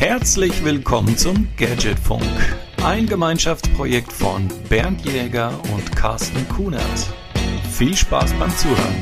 Herzlich willkommen zum Gadgetfunk, ein Gemeinschaftsprojekt von Bernd Jäger und Carsten Kunert. Viel Spaß beim Zuhören.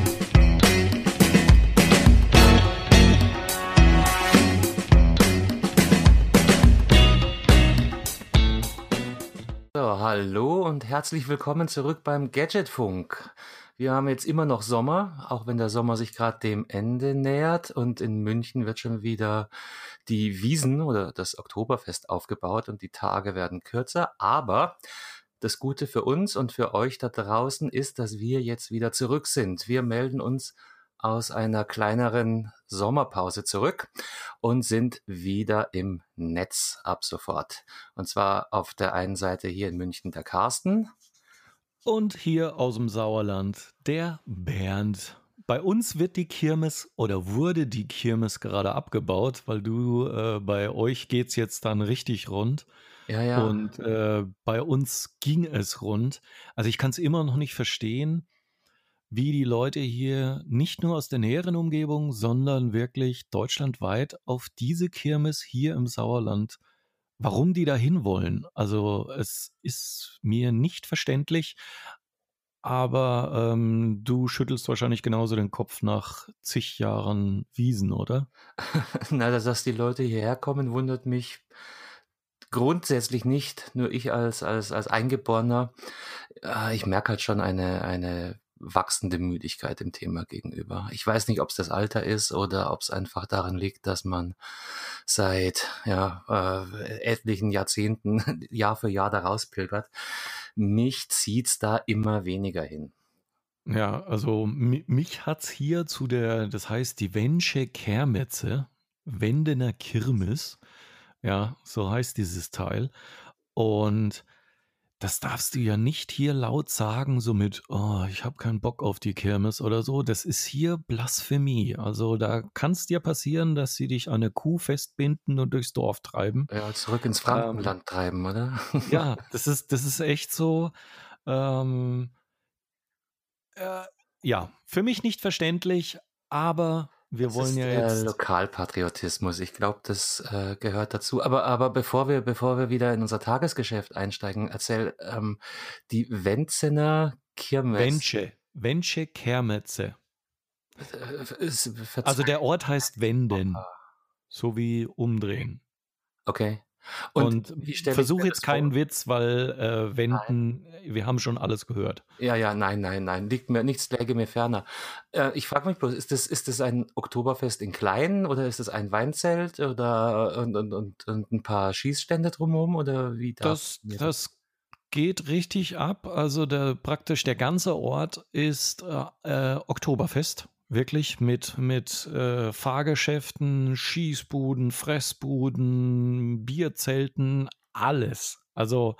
So, hallo und herzlich willkommen zurück beim Gadgetfunk. Wir haben jetzt immer noch Sommer, auch wenn der Sommer sich gerade dem Ende nähert, und in München wird schon wieder die Wiesn oder das Oktoberfest aufgebaut und die Tage werden kürzer. Aber das Gute für uns und für euch da draußen ist, dass wir jetzt wieder zurück sind. Wir melden uns aus einer kleineren Sommerpause zurück und sind wieder im Netz ab sofort. Und zwar auf der einen Seite hier in München der Carsten. Und hier aus dem Sauerland der Bernd. Bei uns wird die Kirmes oder wurde die Kirmes gerade abgebaut, weil bei euch geht's jetzt dann richtig rund. Ja. Und bei uns ging es rund. Also ich kann es immer noch nicht verstehen, wie die Leute hier nicht nur aus der näheren Umgebung, sondern wirklich deutschlandweit auf diese Kirmes hier im Sauerland, warum die da hinwollen. Also es ist mir nicht verständlich, aber du schüttelst wahrscheinlich genauso den Kopf nach zig Jahren Wiesn, oder? Na, dass die Leute hierher kommen, wundert mich grundsätzlich nicht. Nur ich als Eingeborener, ich merke halt schon eine wachsende Müdigkeit dem Thema gegenüber. Ich weiß nicht, ob es das Alter ist oder ob es einfach daran liegt, dass man seit etlichen Jahrzehnten Jahr für Jahr da rauspilgert. Mich zieht's da immer weniger hin. Ja, also mich hat's hier das heißt die Wensche Kermetze, Wendener Kirmes, ja, so heißt dieses Teil. Und das darfst du ja nicht hier laut sagen, so mit, oh, ich habe keinen Bock auf die Kirmes oder so. Das ist hier Blasphemie. Also da kann es dir passieren, dass sie dich an eine Kuh festbinden und durchs Dorf treiben. Ja, zurück ins Frankenland treiben, oder? Ja, das ist echt so. Ähm, ja, für mich nicht verständlich, aber wir Das wollen ist ja der jetzt. Lokalpatriotismus. Ich glaube, das gehört dazu. Aber bevor wir wieder in unser Tagesgeschäft einsteigen, erzähl die Wenzener Kirmes. Wensche Kermetze. Also Verzeih. der Ort heißt Wenden, so wie umdrehen. Okay. Und Und wie stelle ich versuch mir jetzt das vor? keinen Witz, weil Nein. Wenden, wir haben schon alles gehört. Ja, nein. Liegt mir, nichts läge mir ferner. Ich frage mich bloß, ist das ein Oktoberfest in klein oder ist es ein Weinzelt oder und ein paar Schießstände drumherum oder wie darf ich mir das? Das geht richtig ab. Also praktisch der ganze Ort ist Oktoberfest. Wirklich mit Fahrgeschäften, Schießbuden, Fressbuden, Bierzelten, alles. Also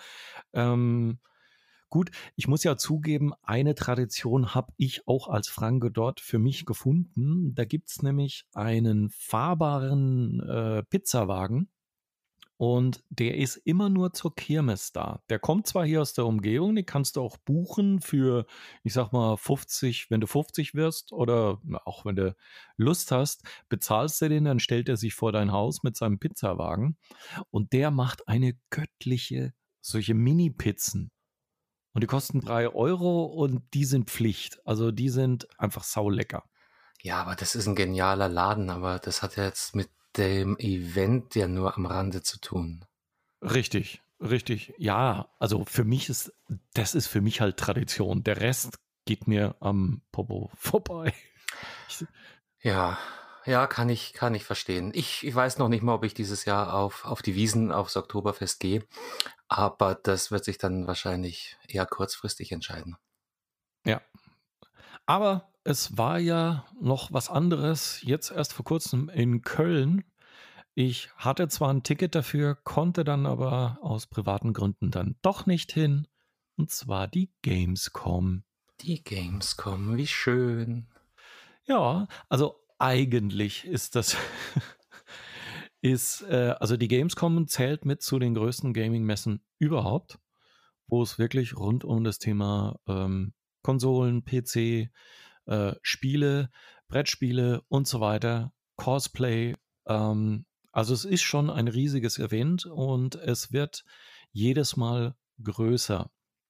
gut, ich muss ja zugeben, eine Tradition habe ich auch als Franke dort für mich gefunden. Da gibt's nämlich einen fahrbaren Pizzawagen und der ist immer nur zur Kirmes da. Der kommt zwar hier aus der Umgebung, den kannst du auch buchen für, ich sag mal, 50, wenn du 50 wirst oder auch wenn du Lust hast, bezahlst du den, dann stellt er sich vor dein Haus mit seinem Pizzawagen und der macht eine göttliche, solche Mini-Pizzen. Und die kosten 3 € und die sind Pflicht. Also die sind einfach saulecker. Ja, aber das ist ein genialer Laden, aber das hat ja jetzt mit dem Event ja nur am Rande zu tun. Richtig, richtig. Ja, also das ist für mich halt Tradition. Der Rest geht mir am Popo vorbei. Ich, Ja, kann ich verstehen. Ich weiß noch nicht mal, ob ich dieses Jahr auf die Wiesn, aufs Oktoberfest gehe, aber das wird sich dann wahrscheinlich eher kurzfristig entscheiden. ja. Aber es war ja noch was anderes. Jetzt erst vor kurzem in Köln. Ich hatte zwar ein Ticket dafür, konnte dann aber aus privaten Gründen dann doch nicht hin. Und zwar die Gamescom. Die Gamescom, wie schön. Ja, also eigentlich ist das also die Gamescom zählt mit zu den größten Gaming-Messen überhaupt, wo es wirklich rund um das Thema Konsolen, PC, Spiele, Brettspiele und so weiter, Cosplay, Also es ist schon ein riesiges Event und es wird jedes Mal größer.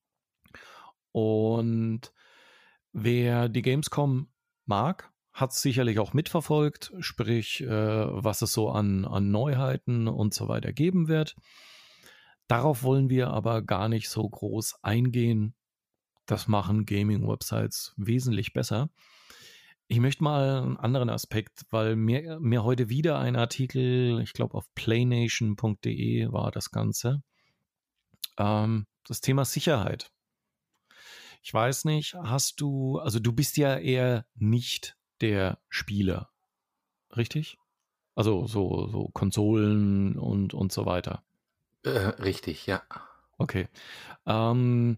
Und wer die Gamescom mag, hat es sicherlich auch mitverfolgt, sprich, was es so an Neuheiten und so weiter geben wird. Darauf wollen wir aber gar nicht so groß eingehen. Das machen Gaming-Websites wesentlich besser. Ich möchte mal einen anderen Aspekt, weil mir heute wieder ein Artikel, ich glaube auf playnation.de war das Ganze, das Thema Sicherheit. Ich weiß nicht, also du bist ja eher nicht der Spieler, richtig? Also so Konsolen und so weiter. Richtig, ja. Okay. Ähm,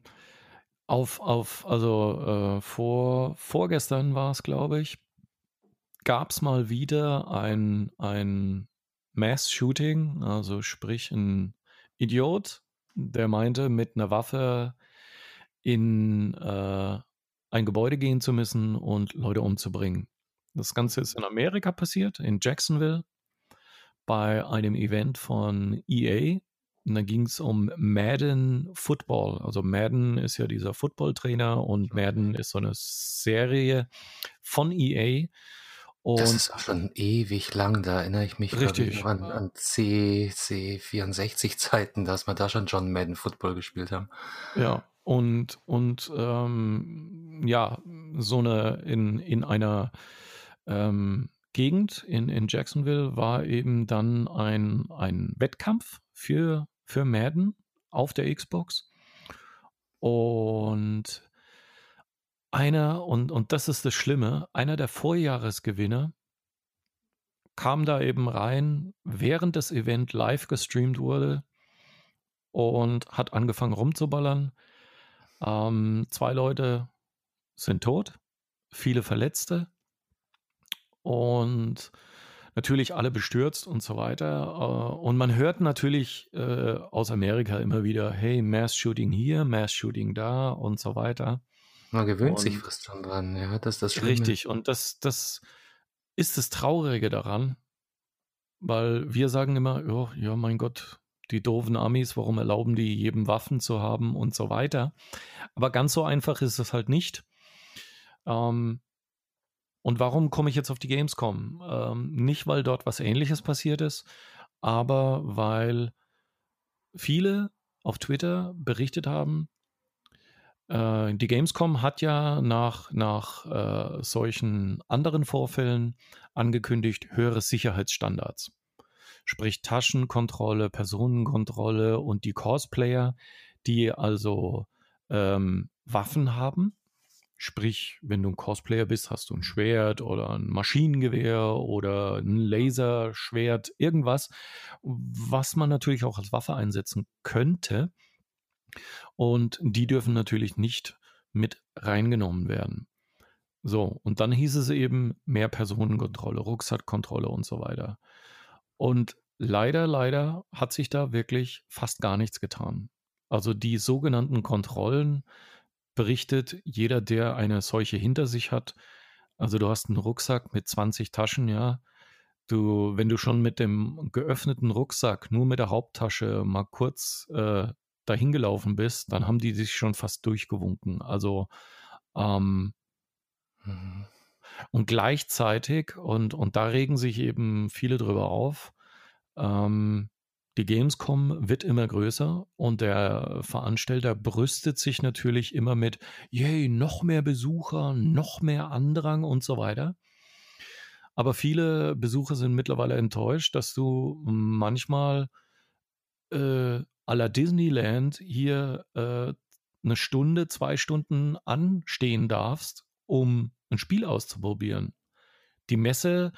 also vorgestern war es, glaube ich, gab es mal wieder ein Mass-Shooting, also sprich ein Idiot, der meinte, mit einer Waffe in ein Gebäude gehen zu müssen und Leute umzubringen. Das Ganze ist in Amerika passiert, in Jacksonville, bei einem Event von EA. Und da ging es um Madden Football. Also Madden ist ja dieser Football-Trainer und Madden ist so eine Serie von EA. Das Und ist auch schon ewig lang, da erinnere ich mich, glaube ich, richtig, noch an C64-Zeiten, dass wir da schon John Madden Football gespielt haben. ja. Und ja, so in einer Gegend in Jacksonville war eben dann ein Wettkampf für Madden auf der Xbox. Und und das ist das Schlimme, einer der Vorjahresgewinner kam da eben rein, während das Event live gestreamt wurde und hat angefangen rumzuballern. 2 Leute sind tot, viele Verletzte und natürlich alle bestürzt und so weiter. Und man hört natürlich aus Amerika immer wieder, hey, Mass-Shooting hier, Mass-Shooting da und so weiter. Man gewöhnt sich Und fast schon dran, ja, das ist das Schlimme. richtig, und das ist das Traurige daran, weil wir sagen immer, oh, ja, mein Gott, die doofen Amis, warum erlauben die jedem Waffen zu haben und so weiter. Aber ganz so einfach ist es halt nicht. Und warum komme ich jetzt auf die Gamescom? Nicht, weil dort was Ähnliches passiert ist, aber weil viele auf Twitter berichtet haben, die Gamescom hat ja nach solchen anderen Vorfällen angekündigt, höhere Sicherheitsstandards. Sprich Taschenkontrolle, Personenkontrolle und die Cosplayer, die also Waffen haben. Sprich, wenn du ein Cosplayer bist, hast du ein Schwert oder ein Maschinengewehr oder ein Laserschwert, irgendwas, was man natürlich auch als Waffe einsetzen könnte. Und die dürfen natürlich nicht mit reingenommen werden. So, und dann hieß es eben mehr Personenkontrolle, Rucksackkontrolle und so weiter. Und leider hat sich da wirklich fast gar nichts getan. Also die sogenannten Kontrollen berichtet jeder, der eine solche hinter sich hat. Also du hast einen Rucksack mit 20 Taschen, ja. Wenn du schon mit dem geöffneten Rucksack nur mit der Haupttasche mal kurz dahin gelaufen bist, dann haben die sich schon fast durchgewunken. Also und gleichzeitig, und da regen sich eben viele drüber auf, die Gamescom wird immer größer und der Veranstalter brüstet sich natürlich immer mit, yay, noch mehr Besucher, noch mehr Andrang und so weiter. Aber viele Besucher sind mittlerweile enttäuscht, dass du manchmal à la Disneyland hier 1 Stunde, 2 Stunden anstehen darfst, um ein Spiel auszuprobieren. Die Messe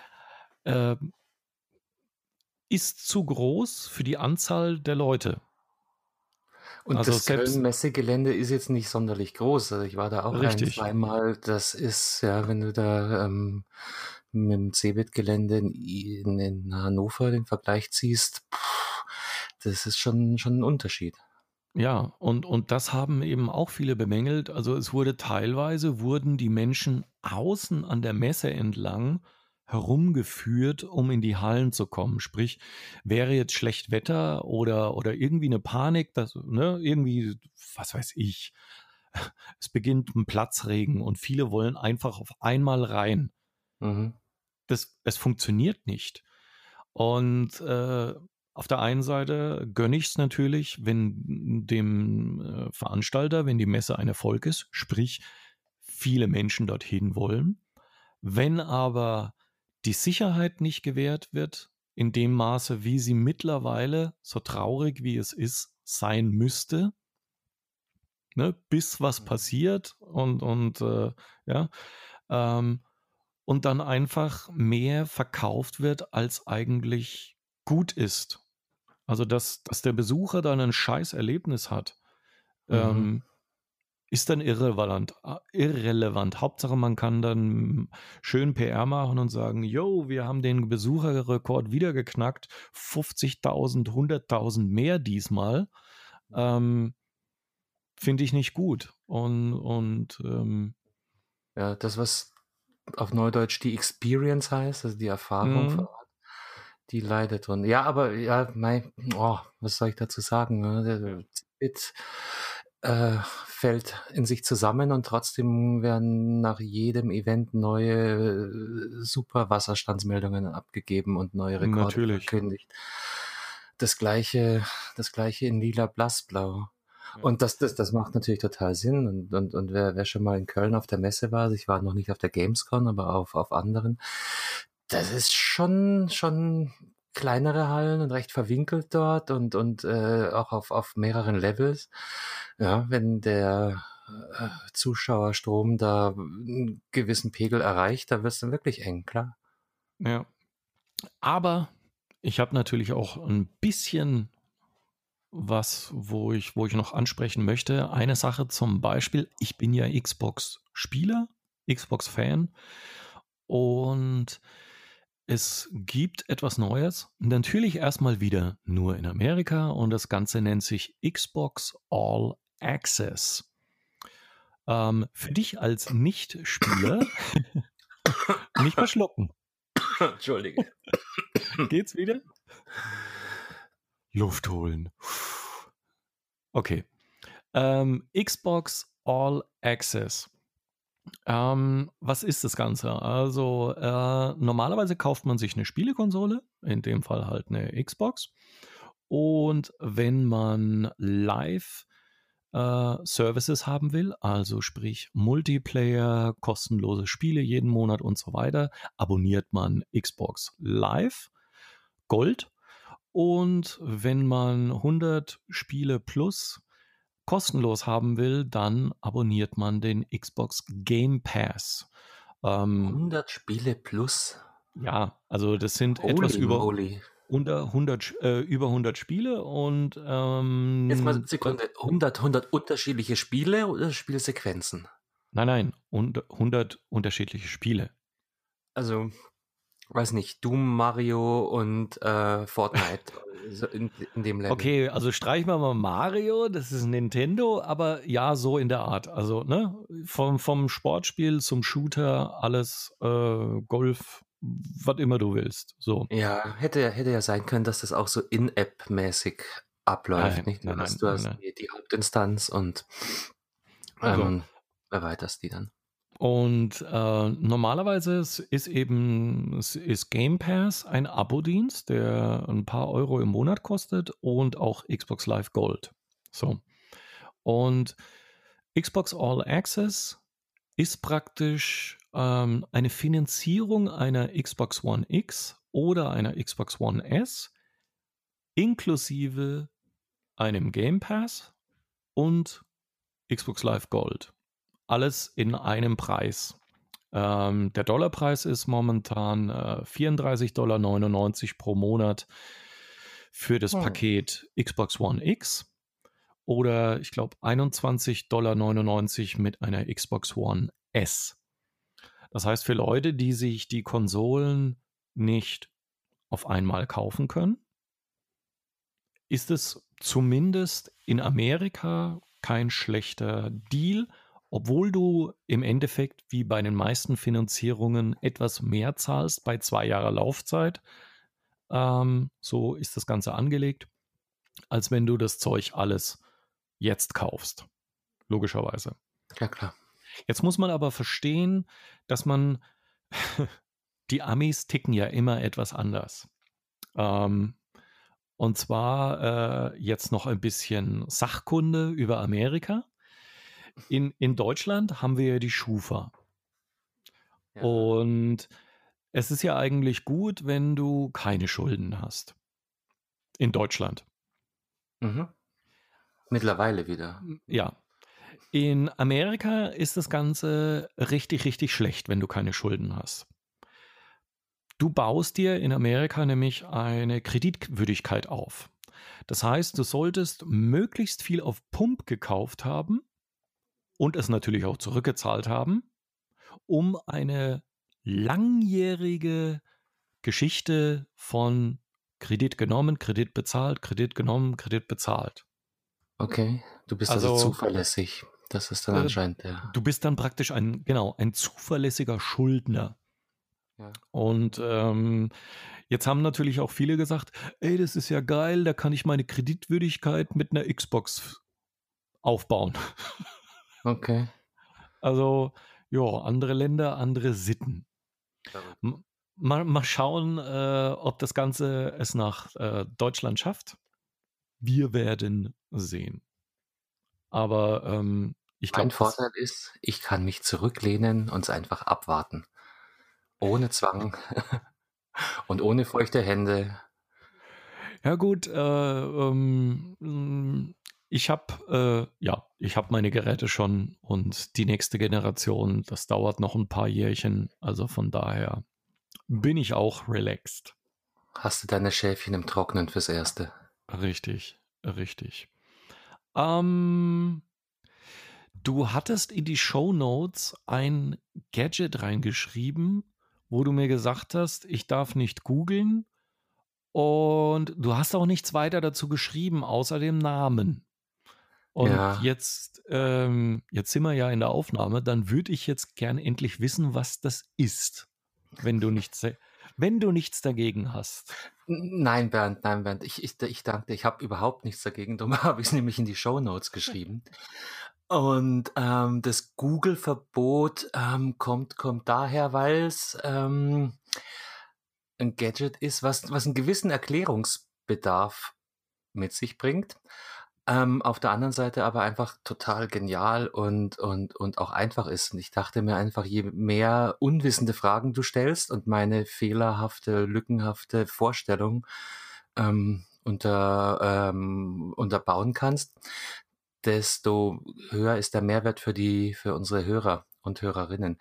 ist zu groß für die Anzahl der Leute. Und Also das selbst Köln-Messegelände ist jetzt nicht sonderlich groß. Also ich war da auch ein-, richtig, zweimal. Das ist, ja, wenn du da mit dem Cebit-Gelände in Hannover den Vergleich ziehst, das ist schon ein Unterschied. ja, und das haben eben auch viele bemängelt. Also es wurden die Menschen außen an der Messe entlang herumgeführt, um in die Hallen zu kommen. Sprich, wäre jetzt schlecht Wetter oder irgendwie eine Panik, dass, ne, irgendwie, was weiß ich, es beginnt ein Platzregen und viele wollen einfach auf einmal rein. Mhm. Es funktioniert nicht. Und auf der einen Seite gönne ich es natürlich, wenn dem Veranstalter, wenn die Messe ein Erfolg ist, sprich viele Menschen dorthin wollen. Wenn aber die Sicherheit nicht gewährt wird, in dem Maße, wie sie mittlerweile, so traurig wie es ist, sein müsste, ne, bis was passiert und ja, ähm, und dann einfach mehr verkauft wird, als eigentlich gut ist. Also, dass der Besucher dann ein scheiß Erlebnis hat, Mhm. ist dann irrelevant. Hauptsache, man kann dann schön PR machen und sagen, yo, wir haben den Besucherrekord wieder geknackt, 50.000, 100.000 mehr diesmal. Finde ich nicht gut. Ja, das, was auf Neudeutsch die Experience heißt, also die Erfahrung vor Ort, die leidet drunter. Ja, aber ja, was soll ich dazu sagen? Ne? Der Bit fällt in sich zusammen und trotzdem werden nach jedem Event neue super Wasserstandsmeldungen abgegeben und neue Rekorde Natürlich. verkündigt. Das gleiche in lila blassblau. Und das macht natürlich total Sinn. Und wer schon mal in Köln auf der Messe war, also ich war noch nicht auf der Gamescom, aber auf anderen, das ist schon kleinere Hallen und recht verwinkelt dort und auch auf mehreren Levels. Ja, wenn der Zuschauerstrom da einen gewissen Pegel erreicht, da wird es dann wirklich eng, klar. Ja. Aber ich habe natürlich auch ein bisschen was, wo ich noch ansprechen möchte. Eine Sache zum Beispiel, ich bin ja Xbox-Spieler, Xbox-Fan und es gibt etwas Neues. Natürlich erstmal wieder nur in Amerika und das Ganze nennt sich Xbox All Access. Für dich als Nicht-Spieler nicht verschlucken. Entschuldige. Geht's wieder? Luft holen. Okay. Xbox All Access. Was ist das Ganze? Also normalerweise kauft man sich eine Spielekonsole, in dem Fall halt eine Xbox. Und wenn man Live-Services haben will, also sprich Multiplayer, kostenlose Spiele jeden Monat und so weiter, abonniert man Xbox Live Gold. Und wenn man 100 Spiele plus kostenlos haben will, dann abonniert man den Xbox Game Pass. 100 Spiele plus. Ja, also das sind etwas Holy über moly. über 100 Spiele und Jetzt mal Sekunde. 100 unterschiedliche Spiele oder Spielsequenzen? nein, 100 unterschiedliche Spiele. Also, weiß nicht, Doom, Mario und Fortnite. So in dem Level. Okay, also streichen wir mal Mario, das ist Nintendo, aber ja, so in der Art. Also, ne, vom Sportspiel zum Shooter, alles Golf, was immer du willst. So. Ja, hätte ja sein können, dass das auch so in-App-mäßig abläuft, nicht? Du Nein. hast die Hauptinstanz und So. erweiterst die dann. Und normalerweise ist Game Pass ein Abo-Dienst, der ein paar Euro im Monat kostet und auch Xbox Live Gold. So. Und Xbox All Access ist praktisch eine Finanzierung einer Xbox One X oder einer Xbox One S inklusive einem Game Pass und Xbox Live Gold. Alles in einem Preis. Der Dollarpreis ist momentan $34,99 pro Monat für das Paket Xbox One X oder ich glaube $21,99 mit einer Xbox One S. Das heißt, für Leute, die sich die Konsolen nicht auf einmal kaufen können, ist es zumindest in Amerika kein schlechter Deal obwohl du im Endeffekt wie bei den meisten Finanzierungen etwas mehr zahlst bei 2 Jahre Laufzeit, so ist das Ganze angelegt, als wenn du das Zeug alles jetzt kaufst, logischerweise. Ja, klar. Jetzt muss man aber verstehen, dass man die Amis ticken ja immer etwas anders. Und zwar jetzt noch ein bisschen Sachkunde über Amerika. In Deutschland haben wir ja die Schufa. Ja. Und es ist ja eigentlich gut, wenn du keine Schulden hast. In Deutschland. Mhm. Mittlerweile wieder. Ja. In Amerika ist das Ganze richtig, richtig schlecht, wenn du keine Schulden hast. Du baust dir in Amerika nämlich eine Kreditwürdigkeit auf. Das heißt, du solltest möglichst viel auf Pump gekauft haben und es natürlich auch zurückgezahlt haben, um eine langjährige Geschichte von Kredit genommen, Kredit bezahlt, Kredit genommen, Kredit bezahlt. Okay, du bist also Also zuverlässig. Das ist dann anscheinend der. du bist dann praktisch ein zuverlässiger Schuldner. Ja. Und jetzt haben natürlich auch viele gesagt, ey, das ist ja geil, da kann ich meine Kreditwürdigkeit mit einer Xbox aufbauen. Okay. Also, ja, andere Länder, andere Sitten. Verrückt. Mal schauen, ob das Ganze es nach Deutschland schafft. Wir werden sehen. Aber ich Mein glaube, das. Vorteil ist, ich kann mich zurücklehnen und es einfach abwarten. Ohne Zwang und ohne feuchte Hände. Ja gut, ich habe meine Geräte schon und die nächste Generation, das dauert noch ein paar Jährchen. Also von daher bin ich auch relaxed. Hast du deine Schäfchen im Trocknen fürs Erste? Richtig, richtig. Du hattest in die Shownotes ein Gadget reingeschrieben, wo du mir gesagt hast, ich darf nicht googeln. Und du hast auch nichts weiter dazu geschrieben, außer dem Namen. Und Ja, jetzt sind wir ja in der Aufnahme, dann würde ich jetzt gern endlich wissen, was das ist, wenn du nichts dagegen hast. nein, Bernd, nein, Bernd. Ich danke dir. Ich habe überhaupt nichts dagegen. Darum habe ich es nämlich in die Shownotes geschrieben. Und das Google-Verbot kommt daher, weil es ein Gadget ist, was einen gewissen Erklärungsbedarf mit sich bringt. Auf der anderen Seite aber einfach total genial und auch einfach ist. Und ich dachte mir einfach, je mehr unwissende Fragen du stellst und meine fehlerhafte, lückenhafte Vorstellung unterbauen kannst, desto höher ist der Mehrwert für unsere Hörer und Hörerinnen.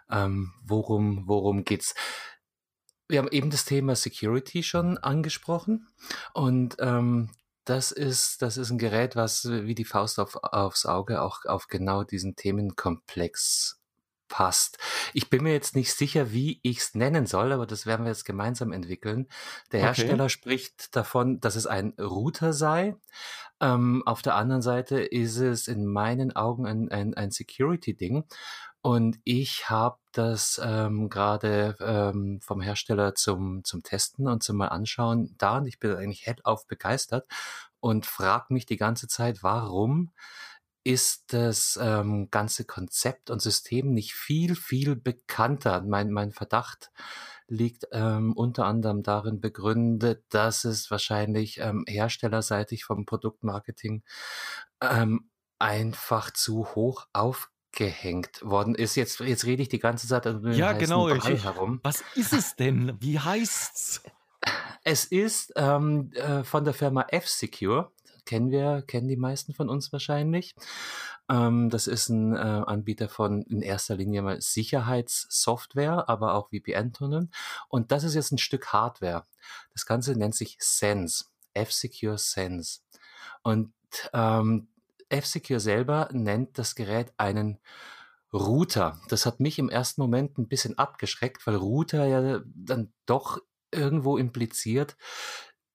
Worum geht's? Wir haben eben das Thema Security schon angesprochen und das ist ein Gerät, was wie die Faust aufs Auge auch auf genau diesen Themenkomplex passt. Ich bin mir jetzt nicht sicher, wie ich es nennen soll, aber das werden wir jetzt gemeinsam entwickeln. Der Okay. Hersteller spricht davon, dass es ein Router sei. Auf der anderen Seite ist es in meinen Augen ein Security-Ding. Und ich habe das gerade vom Hersteller zum Testen und zum mal anschauen da und ich bin eigentlich hellauf begeistert und frage mich die ganze Zeit, warum ist das ganze Konzept und System nicht viel, viel bekannter? Mein Verdacht liegt unter anderem darin begründet, dass es wahrscheinlich herstellerseitig vom Produktmarketing einfach zu hoch aufgehängt worden ist. Jetzt rede ich die ganze Zeit um den Ja, heißen genau. Brei herum. Was ist es denn? Wie heißt's? Es ist von der Firma F-Secure. Kennen die meisten von uns wahrscheinlich. Das ist ein Anbieter von in erster Linie mal Sicherheitssoftware, aber auch VPN-Tunneln. Und das ist jetzt ein Stück Hardware. Das Ganze nennt sich Sense. F-Secure Sense. Und F-Secure selber nennt das Gerät einen Router. Das hat mich im ersten Moment ein bisschen abgeschreckt, weil Router ja dann doch irgendwo impliziert,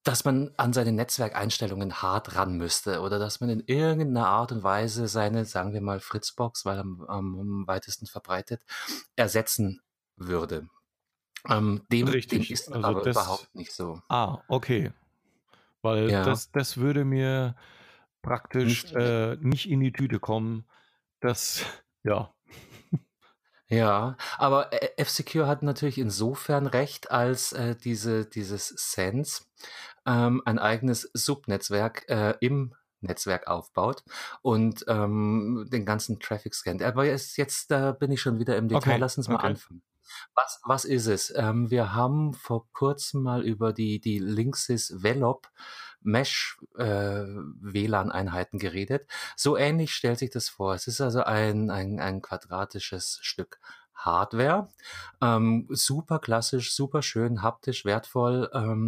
dass man an seine Netzwerkeinstellungen hart ran müsste oder dass man in irgendeiner Art und Weise seine, sagen wir mal, Fritzbox, weil am weitesten verbreitet, ersetzen würde. Dem Richtig. ist Also aber das, überhaupt nicht so. okay. Weil Ja, das würde mir praktisch nicht, nicht in die Tüte kommen. Das, ja. ja, aber F-Secure hat natürlich insofern recht, als dieses Sense ein eigenes Subnetzwerk im Netzwerk aufbaut und den ganzen Traffic scannt. Aber jetzt bin ich schon wieder im Detail. Okay, Lass uns mal okay. anfangen. Was ist es? Wir haben vor kurzem mal über die Linksys Velop Mesh WLAN-Einheiten geredet. So ähnlich stellt sich das vor. Es ist also ein quadratisches Stück Hardware. Super klassisch, super schön, haptisch, wertvoll.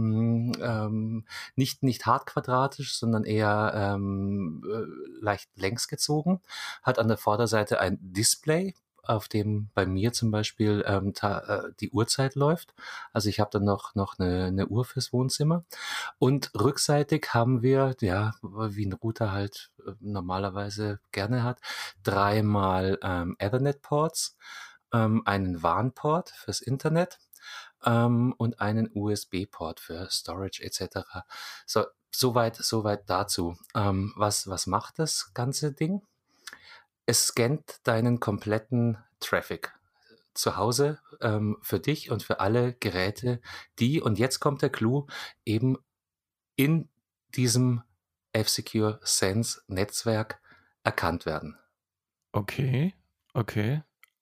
Nicht hart quadratisch, sondern eher leicht längs gezogen. Hat an der Vorderseite ein Display, auf dem bei mir zum Beispiel die Uhrzeit läuft. Also ich habe dann noch eine Uhr fürs Wohnzimmer. Und rückseitig haben wir, ja, wie ein Router halt normalerweise gerne hat, dreimal Ethernet-Ports, einen WAN-Port fürs Internet und einen USB-Port für Storage etc. Soweit dazu. Was macht das ganze Ding? Es scannt deinen kompletten Traffic zu Hause für dich und für alle Geräte, die, und jetzt kommt der Clou, eben in diesem F-Secure Sense Netzwerk erkannt werden. Okay, okay.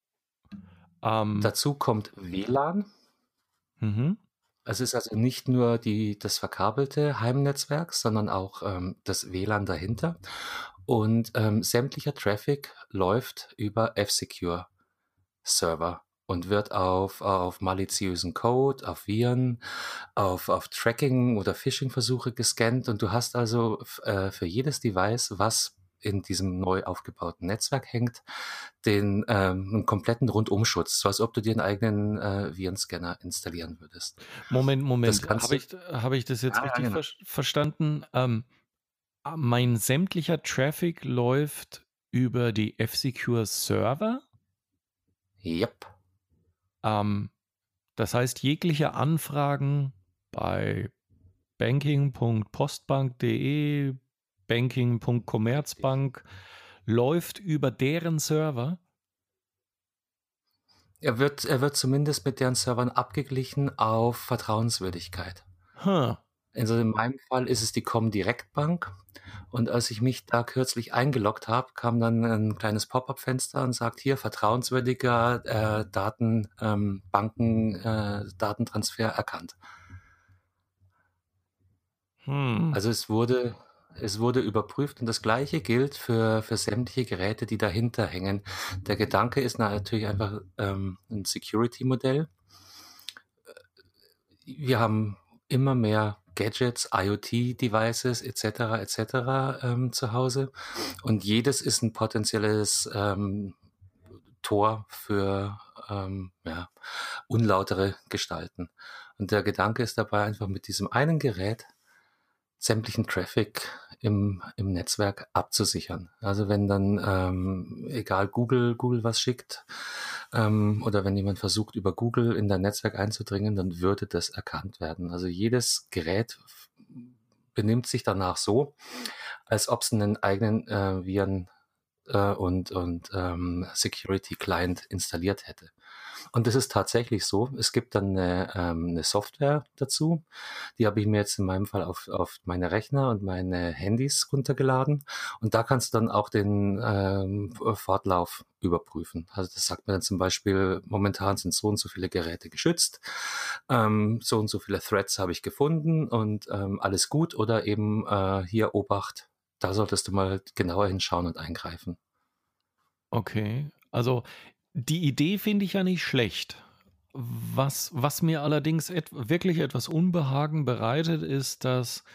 Dazu kommt WLAN. Mhm. Es ist also nicht nur das verkabelte Heimnetzwerk, sondern auch das WLAN dahinter. Und sämtlicher Traffic läuft über F-Secure Server und wird auf maliziösen Code, auf Viren, auf Tracking- oder Phishing-Versuche gescannt. Und du hast also für jedes Device, was in diesem neu aufgebauten Netzwerk hängt, einen kompletten Rundumschutz, so als ob du dir einen eigenen Virenscanner installieren würdest. Das Moment. Ganze, Hab ich das jetzt ja, richtig genau. verstanden? Mein sämtlicher Traffic läuft über die F-Secure Server. Yep. Das heißt, jegliche Anfragen bei banking.postbank.de, banking.commerzbank läuft über deren Server. Er wird zumindest mit deren Servern abgeglichen auf Vertrauenswürdigkeit. Huh. Also in meinem Fall ist es die Comdirect Bank. Und als ich mich da kürzlich eingeloggt habe, kam dann ein kleines Pop-up-Fenster und sagt, hier vertrauenswürdiger Datenspartentransfer erkannt. Hm. Also es wurde überprüft und das Gleiche gilt für sämtliche Geräte, die dahinter hängen. Der Gedanke ist natürlich einfach ein Security-Modell. Wir haben immer mehr Gadgets, IoT-Devices etc. Zu Hause und jedes ist ein potenzielles Tor für unlautere Gestalten. Und der Gedanke ist dabei einfach mit diesem einen Gerät sämtlichen Traffic im Netzwerk abzusichern. Also wenn dann, egal Google was schickt, oder wenn jemand versucht, über Google in dein Netzwerk einzudringen, dann würde das erkannt werden. Also jedes Gerät benimmt sich danach so, als ob es einen eigenen Viren und Security Client installiert hätte. Und das ist tatsächlich so. Es gibt dann eine Software dazu. Die habe ich mir jetzt in meinem Fall auf meine Rechner und meine Handys runtergeladen. Und da kannst du dann auch den Fortlauf überprüfen. Also das sagt mir dann zum Beispiel, momentan sind so und so viele Geräte geschützt, so und so viele Threads habe ich gefunden und alles gut. Oder eben hier Obacht, da solltest du mal genauer hinschauen und eingreifen. Okay. Also die Idee finde ich ja nicht schlecht. Was mir allerdings wirklich etwas Unbehagen bereitet, ist, dass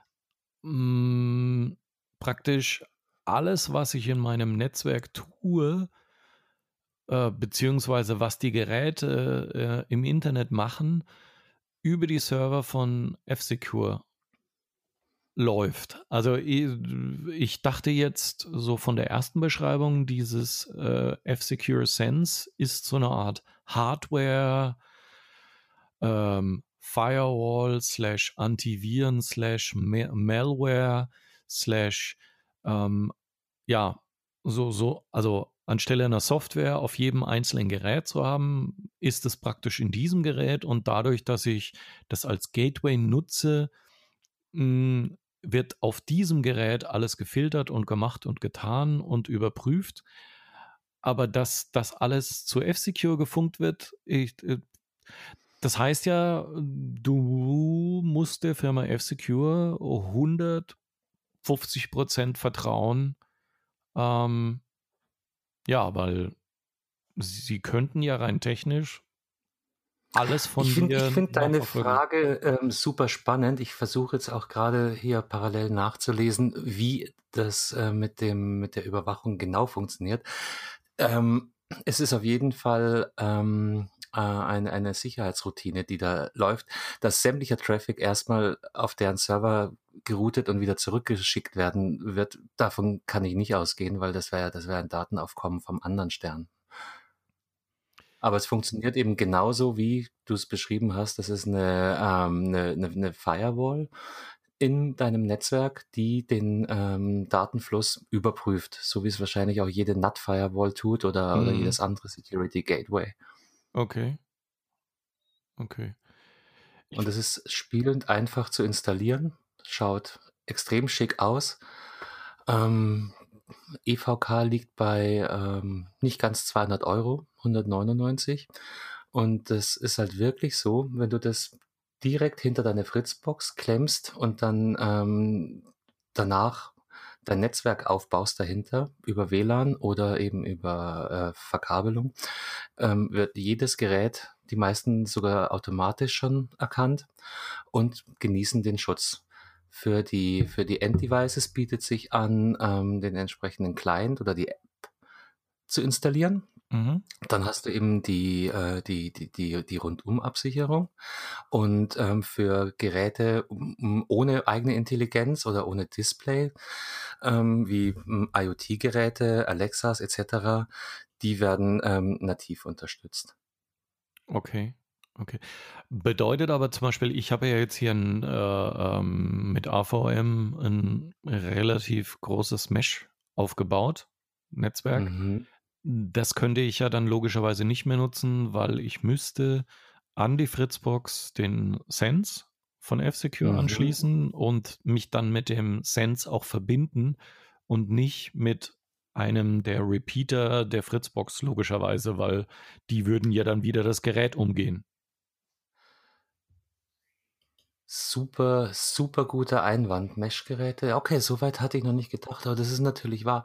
mh, praktisch alles, was ich in meinem Netzwerk tue, beziehungsweise was die Geräte im Internet machen, über die Server von F-Secure läuft. Also ich dachte jetzt so von der ersten Beschreibung, dieses F-Secure Sense ist so eine Art Hardware, Firewall slash Antiviren slash Malware slash ja, also anstelle einer Software auf jedem einzelnen Gerät zu haben, ist es praktisch in diesem Gerät, und dadurch, dass ich das als Gateway nutze, wird auf diesem Gerät alles gefiltert und gemacht und getan und überprüft. Aber dass das alles zu F-Secure gefunkt wird, das heißt ja, du musst der Firma F-Secure 150% vertrauen. Ja, weil sie könnten ja rein technisch alles von Ich dir find deine nachverfolgen. Frage super spannend. Ich versuche jetzt auch gerade hier parallel nachzulesen, wie das mit der Überwachung genau funktioniert. Es ist auf jeden Fall eine Sicherheitsroutine, die da läuft, dass sämtlicher Traffic erstmal auf deren Server geroutet und wieder zurückgeschickt werden wird. Davon kann ich nicht ausgehen, weil das wäre ein Datenaufkommen vom anderen Stern. Aber es funktioniert eben genauso, wie du es beschrieben hast. Das ist eine Firewall in deinem Netzwerk, die den Datenfluss überprüft, so wie es wahrscheinlich auch jede NAT-Firewall tut oder jedes andere Security Gateway. Okay. Und es ist spielend einfach zu installieren. Schaut extrem schick aus. EVK liegt bei nicht ganz 200 Euro, 199. Und das ist halt wirklich so, wenn du das direkt hinter deine Fritzbox klemmst und dann danach dein Netzwerk aufbaust dahinter über WLAN oder eben über Verkabelung, wird jedes Gerät, die meisten sogar automatisch schon erkannt und genießen den Schutz. Für die End-Devices bietet sich an, den entsprechenden Client oder die App zu installieren. Dann hast du eben die Rundum-Absicherung. Und für Geräte ohne eigene Intelligenz oder ohne Display, wie IoT-Geräte, Alexas etc., die werden nativ unterstützt. Okay. Bedeutet aber zum Beispiel, ich habe ja jetzt hier mit AVM ein relativ großes Mesh aufgebaut, Netzwerk. Mhm. Das könnte ich ja dann logischerweise nicht mehr nutzen, weil ich müsste an die Fritzbox den Sense von F-Secure anschließen und mich dann mit dem Sense auch verbinden und nicht mit einem der Repeater der Fritzbox logischerweise, weil die würden ja dann wieder das Gerät umgehen. Super, super guter Einwand. Mesh-Geräte. Okay, soweit hatte ich noch nicht gedacht, aber das ist natürlich wahr.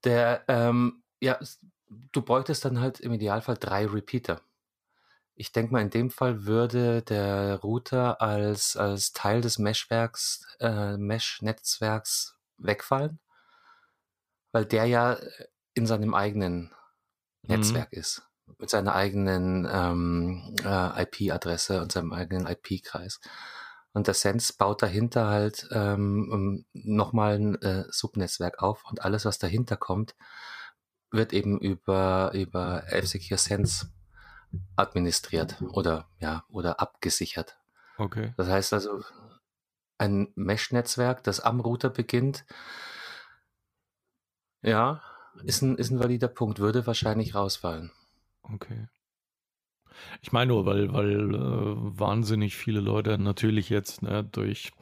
Du bräuchtest dann halt im Idealfall 3 Repeater. Ich denke mal, in dem Fall würde der Router als Teil des Mesh-Netzwerks wegfallen, weil der ja in seinem eigenen Netzwerk ist, mit seiner eigenen IP-Adresse und seinem eigenen IP-Kreis. Und der Sense baut dahinter halt nochmal ein Subnetzwerk auf, und alles, was dahinter kommt, wird eben über F-Secure Sense administriert oder abgesichert. Okay. Das heißt also, ein Mesh-Netzwerk, das am Router beginnt, ja, ist ein valider Punkt, würde wahrscheinlich rausfallen. Okay. Ich meine nur, weil wahnsinnig viele Leute natürlich jetzt durch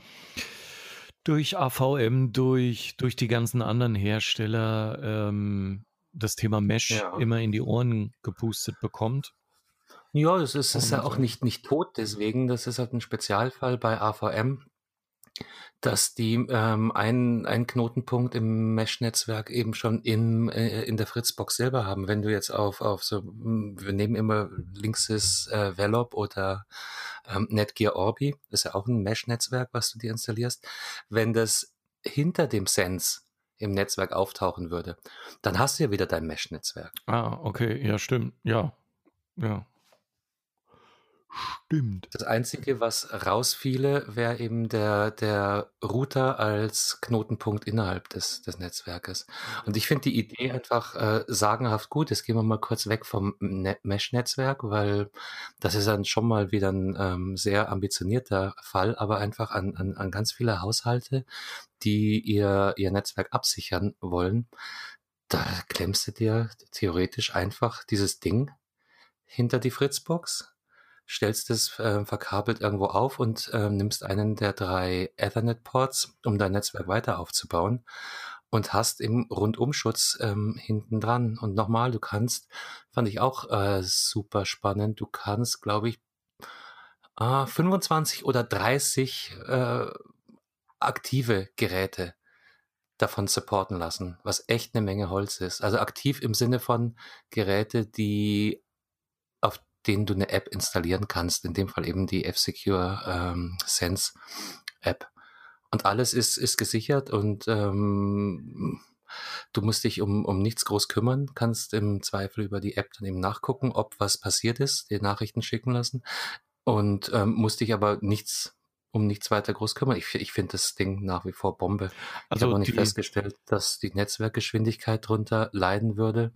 AVM, durch die ganzen anderen Hersteller das Thema Mesh Ja. immer in die Ohren gepustet bekommt. Ja, das ist ja Und, auch nicht tot deswegen. Das ist halt ein Spezialfall bei AVM, dass die einen Knotenpunkt im Mesh-Netzwerk eben schon in der Fritzbox selber haben. Wenn du jetzt auf so, wir nehmen immer Linksys Velop oder Netgear Orbi, ist ja auch ein Mesh-Netzwerk, was du dir installierst. Wenn das hinter dem Sense im Netzwerk auftauchen würde, dann hast du ja wieder dein Mesh-Netzwerk. okay, ja, stimmt. Ja. Stimmt. Das Einzige, was rausfiele, wäre eben der Router als Knotenpunkt innerhalb des Netzwerkes. Und ich finde die Idee einfach sagenhaft gut. Jetzt gehen wir mal kurz weg vom Mesh-Netzwerk, weil das ist dann schon mal wieder ein sehr ambitionierter Fall, aber einfach an ganz viele Haushalte, die ihr Netzwerk absichern wollen. Da klemmst du dir theoretisch einfach dieses Ding hinter die Fritzbox, stellst es verkabelt irgendwo auf und nimmst einen der 3 Ethernet-Ports, um dein Netzwerk weiter aufzubauen und hast im Rundumschutz hinten dran. Und nochmal, du kannst, fand ich auch super spannend, du kannst, glaube ich, 25 oder 30 aktive Geräte davon supporten lassen, was echt eine Menge Holz ist. Also aktiv im Sinne von Geräte, auf denen du eine App installieren kannst, in dem Fall eben die F-Secure Sense App. Und alles ist gesichert und du musst dich um nichts groß kümmern, kannst im Zweifel über die App dann eben nachgucken, ob was passiert ist, dir Nachrichten schicken lassen und musst dich aber um nichts weiter groß kümmern. Ich finde das Ding nach wie vor Bombe. Ich habe Also auch nicht die, festgestellt, dass die Netzwerkgeschwindigkeit drunter leiden würde.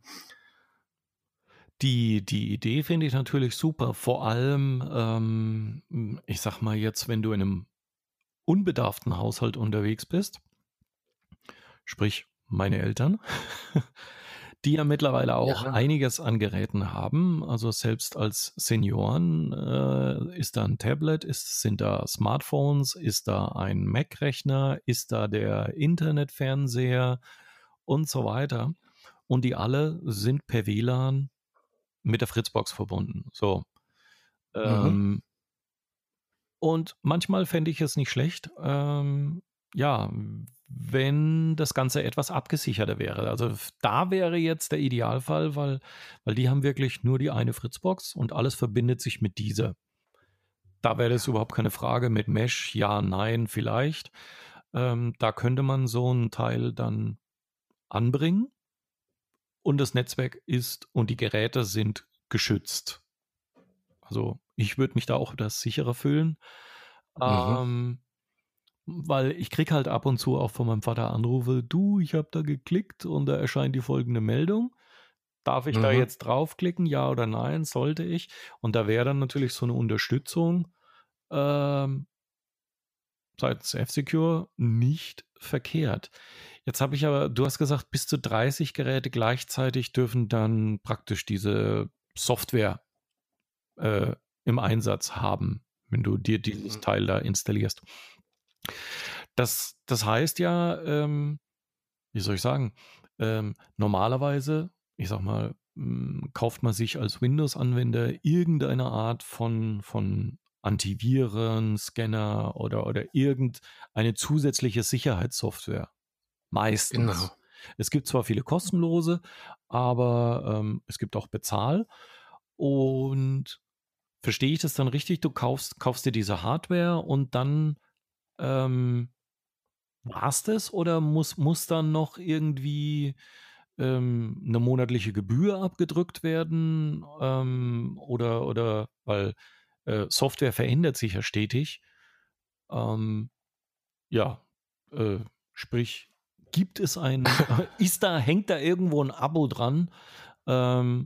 die Idee finde ich natürlich super. Vor allem, ich sag mal jetzt, wenn du in einem unbedarften Haushalt unterwegs bist, sprich meine Eltern, die ja mittlerweile auch Ja. einiges an Geräten haben. Also selbst als Senioren ist da ein Tablet, sind da Smartphones, ist da ein Mac-Rechner, ist da der Internetfernseher und so weiter. Und die alle sind per WLAN mit der Fritzbox verbunden. So. Mhm. Und manchmal fände ich es nicht schlecht, ja, wenn das Ganze etwas abgesicherter wäre. Also da wäre jetzt der Idealfall, weil die haben wirklich nur die eine Fritzbox und alles verbindet sich mit dieser. Da wäre das überhaupt keine Frage mit Mesh, ja, nein, vielleicht. Da könnte man so ein Teil dann anbringen und das Netzwerk ist und die Geräte sind geschützt. Also ich würde mich da auch das sicherer fühlen. Mhm. Weil ich krieg halt ab und zu auch von meinem Vater Anrufe, du, ich habe da geklickt und da erscheint die folgende Meldung. Darf ich da Mhm. jetzt draufklicken, ja oder nein? Sollte ich? Und da wäre dann natürlich so eine Unterstützung ähm, seitens F-Secure nicht verkehrt. Jetzt habe ich aber, du hast gesagt, bis zu 30 Geräte gleichzeitig dürfen dann praktisch diese Software äh, im Einsatz haben, wenn du dir dieses Mhm. Teil da installierst. Das heißt ja, wie soll ich sagen, normalerweise, ich sag mal, kauft man sich als Windows-Anwender irgendeine Art von Antiviren, Scanner oder irgendeine zusätzliche Sicherheitssoftware. Meistens. Genau. Es gibt zwar viele kostenlose, aber es gibt auch Bezahl. Und verstehe ich das dann richtig? Du kaufst dir diese Hardware und dann ähm, war's das oder muss dann noch irgendwie eine monatliche Gebühr abgedrückt werden? Oder weil Software verändert sich ja stetig. Ähm, ja, äh, sprich, gibt es hängt da irgendwo ein Abo dran? Ähm,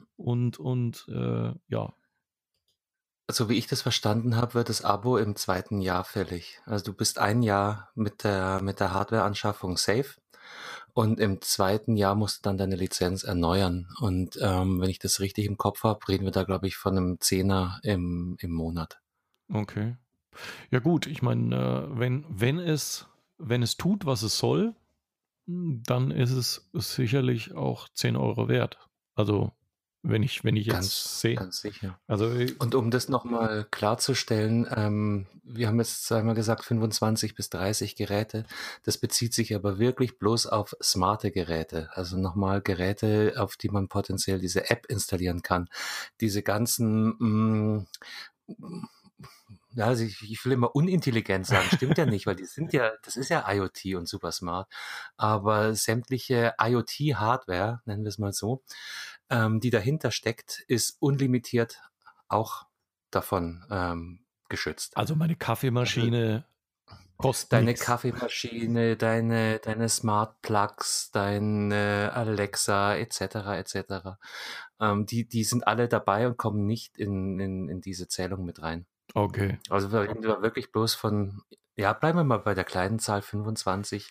ja, So wie ich das verstanden habe, wird das Abo im 2. Jahr fällig. Also du bist 1 Jahr mit der Hardware-Anschaffung safe und im 2. Jahr musst du dann deine Lizenz erneuern. Und wenn ich das richtig im Kopf habe, reden wir da, glaube ich, von einem Zehner im Monat. okay. Ja gut, ich meine, wenn es tut, was es soll, dann ist es sicherlich auch 10 Euro wert. Also, wenn ich jetzt Ganz, sehe. ganz sicher. Also, Und um das nochmal klarzustellen, wir haben jetzt einmal gesagt 25 bis 30 Geräte. Das bezieht sich aber wirklich bloß auf smarte Geräte. Also nochmal Geräte, auf die man potenziell diese App installieren kann. Diese ganzen, ja, also ich will immer unintelligent sagen, stimmt ja nicht, weil das ist ja IoT und super smart. Aber sämtliche IoT-Hardware, nennen wir es mal so, die dahinter steckt, ist unlimitiert auch davon geschützt. Also meine Kaffeemaschine kostet Deine nichts. Kaffeemaschine, deine Smart Plugs, deine Alexa etc. Die sind alle dabei und kommen nicht in diese Zählung mit rein. Okay. Also wir reden da wirklich bloß von, ja, bleiben wir mal bei der kleinen Zahl 25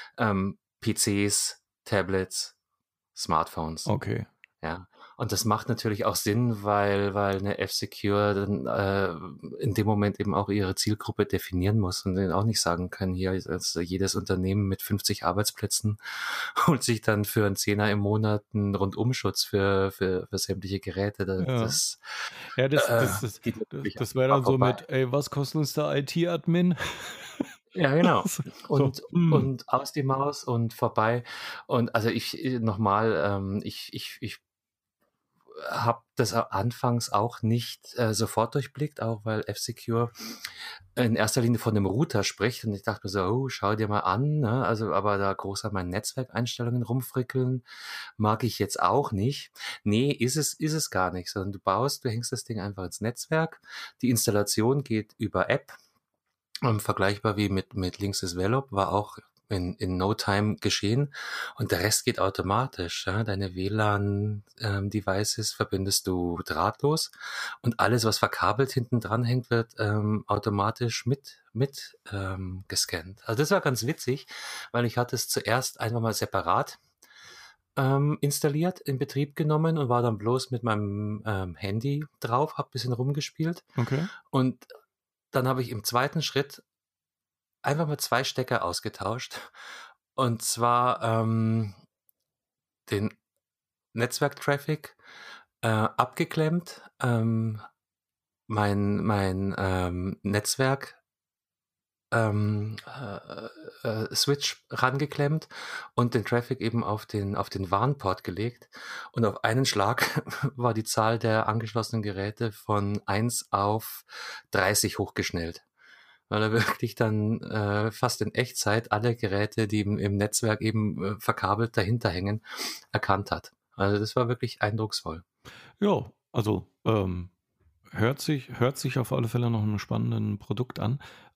PCs, Tablets, Smartphones. Okay. Ja, und das macht natürlich auch Sinn, weil eine F-Secure dann in dem Moment eben auch ihre Zielgruppe definieren muss und dann auch nicht sagen können, hier also jedes Unternehmen mit 50 Arbeitsplätzen holt sich dann für einen Zehner im Monat einen Rundumschutz für sämtliche Geräte. Das Ja, das geht natürlich wäre dann auch so vorbei. mit, ey, was kostet uns der IT-Admin? Ja, genau. So, Und aus die Maus und vorbei. Und also ich habe das anfangs auch nicht sofort durchblickt, auch weil F-Secure in erster Linie von dem Router spricht und ich dachte mir so, oh, schau dir mal an, ne? Also aber da groß an meinen Netzwerkeinstellungen rumfrickeln, mag ich jetzt auch nicht. Nee, ist es gar nicht, sondern du hängst das Ding einfach ins Netzwerk, die Installation geht über App, vergleichbar wie mit Linksys Velop, war auch in no time geschehen und der Rest geht automatisch. Ja? Deine WLAN-Devices verbindest du drahtlos und alles, was verkabelt hinten dran hängt, wird automatisch mit gescannt. Also das war ganz witzig, weil ich hatte es zuerst einfach mal separat installiert, in Betrieb genommen und war dann bloß mit meinem Handy drauf, hab ein bisschen rumgespielt. okay. Und dann habe ich im zweiten Schritt einfach mal 2 Stecker ausgetauscht. Und zwar den Netzwerktraffic abgeklemmt, mein Netzwerk Switch rangeklemmt und den Traffic eben auf den WAN-Port gelegt. Und auf einen Schlag war die Zahl der angeschlossenen Geräte von 1 auf 30 hochgeschnellt. Weil er wirklich dann fast in Echtzeit alle Geräte, die im Netzwerk eben verkabelt dahinter hängen, erkannt hat. Also das war wirklich eindrucksvoll. Ja, also hört sich auf alle Fälle noch einem spannenden Produkt an.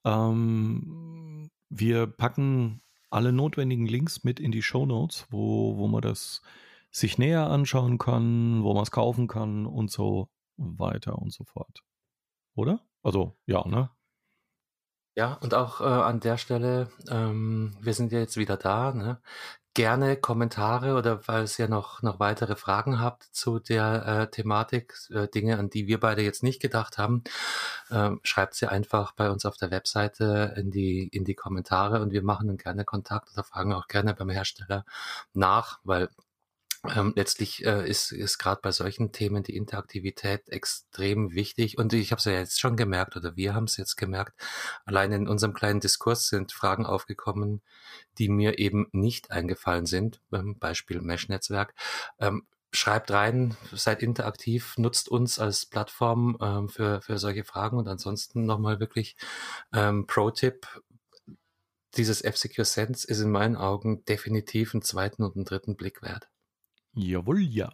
Wir packen alle notwendigen Links mit in die Shownotes, wo man das sich näher anschauen kann, wo man es kaufen kann und so weiter und so fort. Oder? Also, ja, ne? Ja, und auch an der Stelle, wir sind ja jetzt wieder da, ne? Gerne Kommentare oder falls ihr noch weitere Fragen habt zu der Thematik, Dinge, an die wir beide jetzt nicht gedacht haben, schreibt sie einfach bei uns auf der Webseite in die Kommentare und wir machen dann gerne Kontakt oder fragen auch gerne beim Hersteller nach, weil letztlich ist gerade bei solchen Themen die Interaktivität extrem wichtig und ich habe es ja jetzt schon gemerkt oder wir haben es jetzt gemerkt, allein in unserem kleinen Diskurs sind Fragen aufgekommen, die mir eben nicht eingefallen sind, Beispiel Mesh-Netzwerk. Schreibt rein, seid interaktiv, nutzt uns als Plattform für solche Fragen und ansonsten nochmal wirklich Pro-Tipp, dieses F-Secure Sense ist in meinen Augen definitiv einen zweiten und einen dritten Blick wert. Jawohl, ja.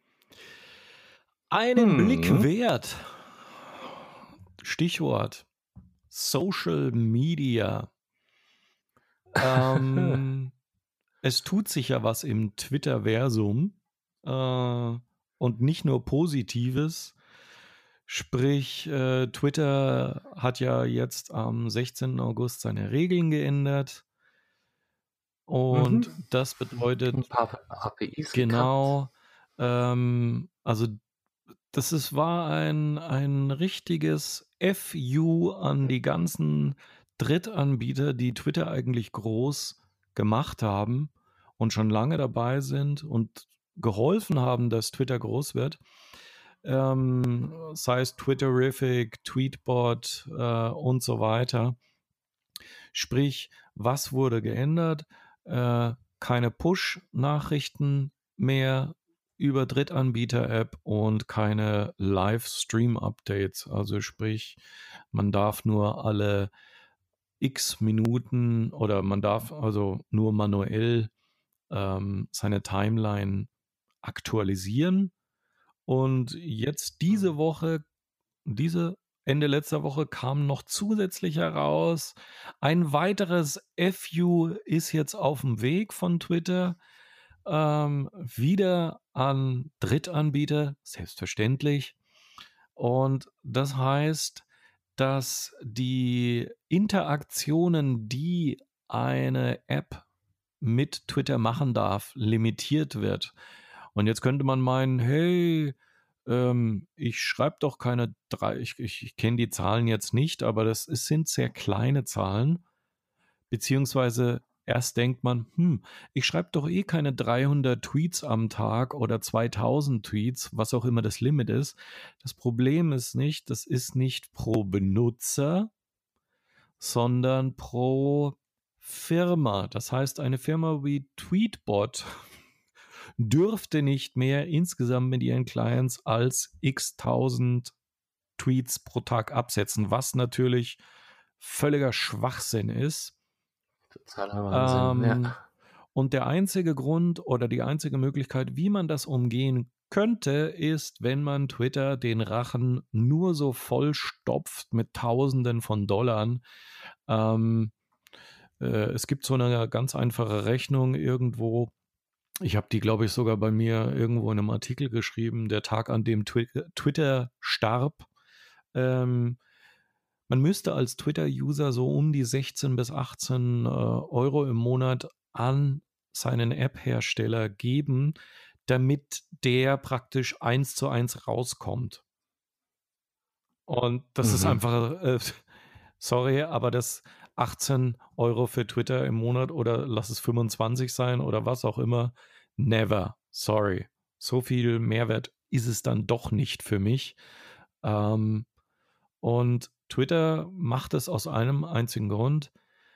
Einen Blick wert. Stichwort Social Media. Es tut sich ja was im Twitter-Versum und nicht nur Positives. Sprich, Twitter hat ja jetzt am 16. August seine Regeln geändert. Und das bedeutet ein paar APIs genau, also war ein richtiges FU an die ganzen Drittanbieter, die Twitter eigentlich groß gemacht haben und schon lange dabei sind und geholfen haben, dass Twitter groß wird. Sei es Twitterific, Tweetbot und so weiter. Sprich, was wurde geändert? Keine Push-Nachrichten mehr über Drittanbieter-App und keine Livestream-Updates. Also sprich, man darf nur alle x Minuten oder man darf also nur manuell seine Timeline aktualisieren. Und jetzt diese Woche Ende letzter Woche kam noch zusätzlich heraus, ein weiteres FU ist jetzt auf dem Weg von Twitter, wieder an Drittanbieter, selbstverständlich. Und das heißt, dass die Interaktionen, die eine App mit Twitter machen darf, limitiert wird. Und jetzt könnte man meinen, hey, ich schreibe doch keine ich kenne die Zahlen jetzt nicht, aber sind sehr kleine Zahlen. Beziehungsweise erst denkt man, ich schreibe doch eh keine 300 Tweets am Tag oder 2000 Tweets, was auch immer das Limit ist. Das Problem ist nicht, das ist nicht pro Benutzer, sondern pro Firma. Das heißt, eine Firma wie Tweetbot dürfte nicht mehr insgesamt mit ihren Clients als x tausend Tweets pro Tag absetzen, was natürlich völliger Schwachsinn ist. Totaler Wahnsinn, ja. Und der einzige Grund oder die einzige Möglichkeit, wie man das umgehen könnte, ist, wenn man Twitter den Rachen nur so vollstopft mit Tausenden von Dollar. Es gibt so eine ganz einfache Rechnung irgendwo. Ich habe die, glaube ich, sogar bei mir irgendwo in einem Artikel geschrieben, der Tag, an dem Twitter starb. Man müsste als Twitter-User so um die 16 bis 18 Euro im Monat an seinen App-Hersteller geben, damit der praktisch 1:1 rauskommt. Und das ist einfach, sorry, aber das 18 Euro für Twitter im Monat oder lass es 25 sein oder was auch immer, never, sorry. So viel Mehrwert ist es dann doch nicht für mich. Und Twitter macht es aus einem einzigen Grund.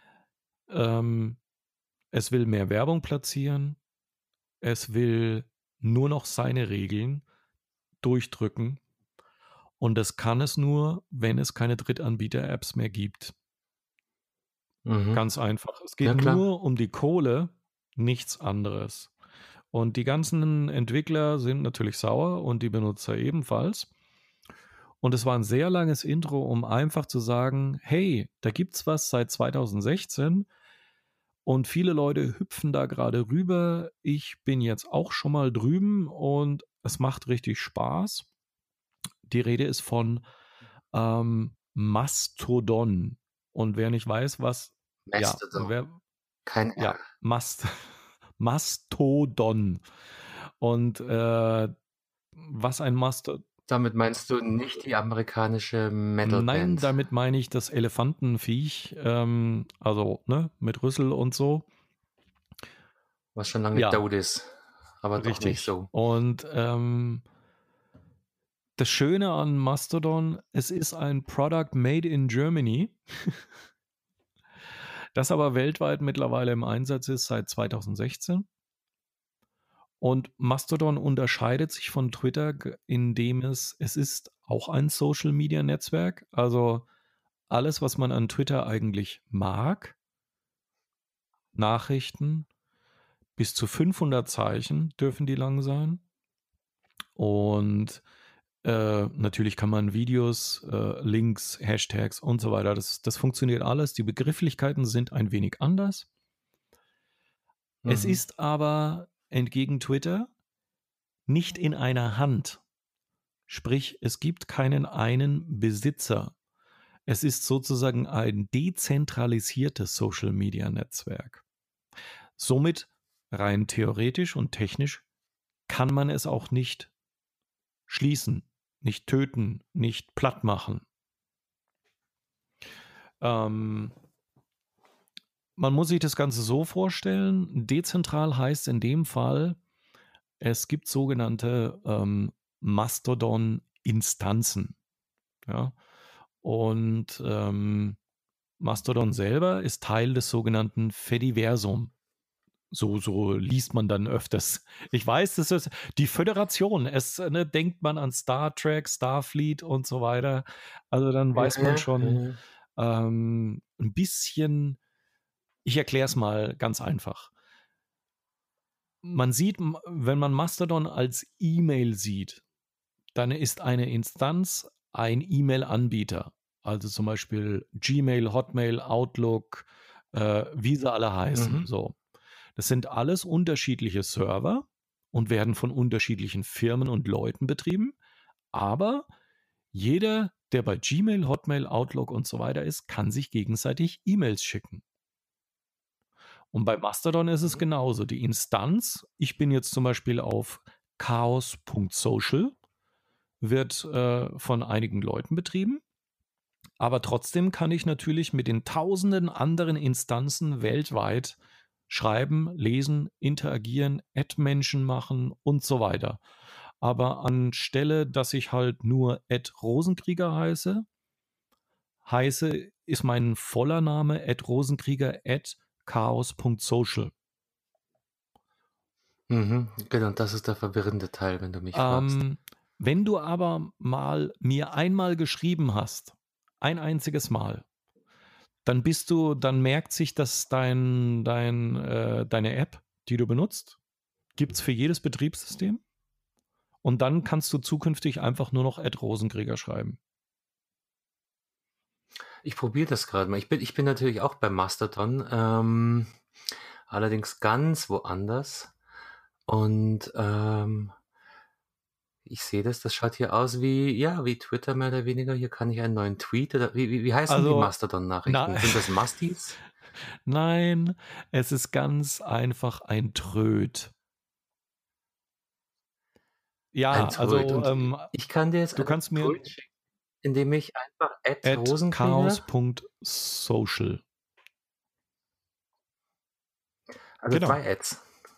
Es will mehr Werbung platzieren. Es will nur noch seine Regeln durchdrücken. Und das kann es nur, wenn es keine Drittanbieter-Apps mehr gibt. Ganz einfach. Es geht nur um die Kohle, nichts anderes. Und die ganzen Entwickler sind natürlich sauer und die Benutzer ebenfalls. Und es war ein sehr langes Intro, um einfach zu sagen, hey, da gibt's was seit 2016 und viele Leute hüpfen da gerade rüber. Ich bin jetzt auch schon mal drüben und es macht richtig Spaß. Die Rede ist von Mastodon. Und wer nicht weiß, was Mastodon. Mastodon. Und was ein Mastodon. Damit meinst du nicht die amerikanische Metalband? Nein, damit meine ich das Elefantenviech, also mit Rüssel und so. Was schon lange tot ist, aber richtig. Doch nicht so. Und das Schöne an Mastodon, es ist ein Product made in Germany, das aber weltweit mittlerweile im Einsatz ist seit 2016. Und Mastodon unterscheidet sich von Twitter, indem es ist auch ein Social-Media-Netzwerk. Also alles, was man an Twitter eigentlich mag. Nachrichten, bis zu 500 Zeichen dürfen die lang sein. Und natürlich kann man Videos, Links, Hashtags und so weiter, das funktioniert alles. Die Begrifflichkeiten sind ein wenig anders. Es ist aber entgegen Twitter nicht in einer Hand. Sprich, es gibt keinen einen Besitzer. Es ist sozusagen ein dezentralisiertes Social-Media-Netzwerk. Somit rein theoretisch und technisch kann man es auch nicht schließen, nicht töten, nicht platt machen. Man muss sich das Ganze so vorstellen, dezentral heißt in dem Fall, es gibt sogenannte Mastodon-Instanzen. Ja? Und Mastodon selber ist Teil des sogenannten Fediversum. So liest man dann öfters. Ich weiß, das ist die Föderation. Denkt man an Star Trek, Starfleet und so weiter. Also dann weiß man schon ein bisschen. Ich erkläre es mal ganz einfach. Man sieht, wenn man Mastodon als E-Mail sieht, dann ist eine Instanz ein E-Mail-Anbieter, also zum Beispiel Gmail, Hotmail, Outlook, wie sie alle heißen. Mhm. So. Das sind alles unterschiedliche Server und werden von unterschiedlichen Firmen und Leuten betrieben. Aber jeder, der bei Gmail, Hotmail, Outlook und so weiter ist, kann sich gegenseitig E-Mails schicken. Und bei Mastodon ist es Mhm. genauso. Die Instanz, ich bin jetzt zum Beispiel auf chaos.social, wird von einigen Leuten betrieben. Aber trotzdem kann ich natürlich mit den tausenden anderen Instanzen weltweit schreiben, lesen, interagieren, Ad-Menschen machen und so weiter. Aber anstelle, dass ich halt nur @rosenkrieger ist mein voller Name @rosenkrieger@chaos.social. Mhm. Genau, das ist der verwirrende Teil, wenn du mich fragst. Wenn du aber mal mir einmal geschrieben hast, ein einziges Mal, dann merkt sich, dass deine App, die du benutzt, gibt es für jedes Betriebssystem. Und dann kannst du zukünftig einfach nur noch @rosenkrieger schreiben. Ich probiere das gerade mal. Ich bin natürlich auch beim Mastodon, allerdings ganz woanders. Und ich sehe das schaut hier aus wie Twitter mehr oder weniger. Hier kann ich einen neuen Tweet oder wie heißen die Also, Mastodon-Nachrichten? na, Sind das Musties? nein, es ist ganz einfach ein Tröd. Ja, Ein Tröd. also Und ich kann dir jetzt du einen kannst mir Tröd schicken, indem ich einfach @rosenkrieger, @chaos.social. also Genau. 2 Ads,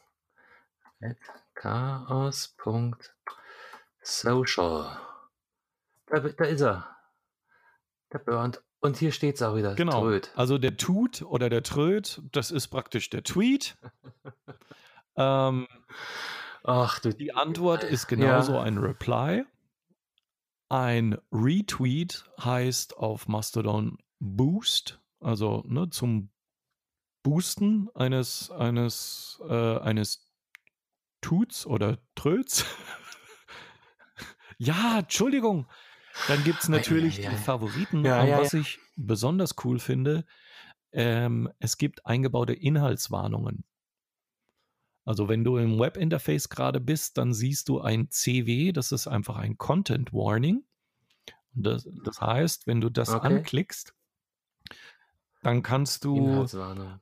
@chaos.social. Da ist er, der Bernd. Und hier steht's auch wieder, Genau. Tröd. Also der Tut oder der Tröd, das ist praktisch der Tweet. Ähm, Ach du die liebe Antwort Zeit. ist genauso Ja. ein Reply. Ein Retweet heißt auf Mastodon Boost, also ne, zum Boosten eines Tuts oder Tröts. Ja, Entschuldigung. Dann gibt es natürlich die Eieiei. Favoriten. Ja, Und ja, ja. was ich besonders cool finde, es gibt eingebaute Inhaltswarnungen. Also wenn du im Webinterface gerade bist, dann siehst du ein CW, das ist einfach ein Content Warning. Das heißt, wenn du das Okay. anklickst, dann kannst du Inhaltswarnung.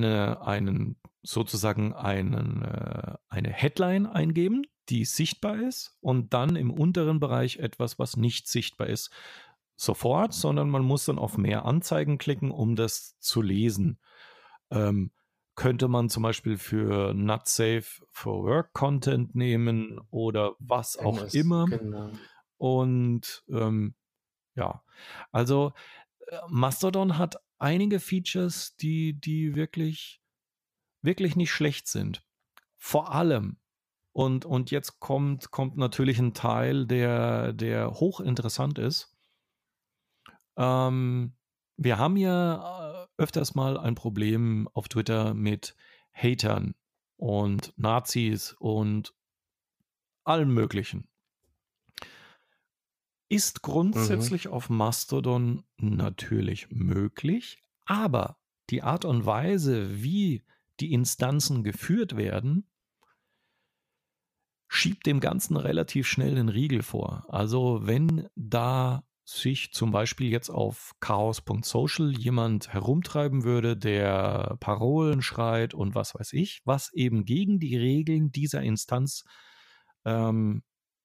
eine Headline eingeben, die sichtbar ist und dann im unteren Bereich etwas, was nicht sichtbar ist, sofort, sondern man muss dann auf mehr Anzeigen klicken, um das zu lesen. Könnte man zum Beispiel für Not Safe for Work Content nehmen oder was auch Irgendwas, immer. genau. Und ja, also Mastodon hat einige Features, die wirklich, wirklich nicht schlecht sind. Vor allem, und jetzt kommt natürlich ein Teil, der hochinteressant ist. Wir haben ja öfters mal ein Problem auf Twitter mit Hatern und Nazis und allem Möglichen. Ist Mhm. grundsätzlich auf Mastodon natürlich möglich, aber die Art und Weise, wie die Instanzen geführt werden, schiebt dem Ganzen relativ schnell den Riegel vor. Also wenn da sich zum Beispiel jetzt auf chaos.social jemand herumtreiben würde, der Parolen schreit und was weiß ich, was eben gegen die Regeln dieser Instanz ähm,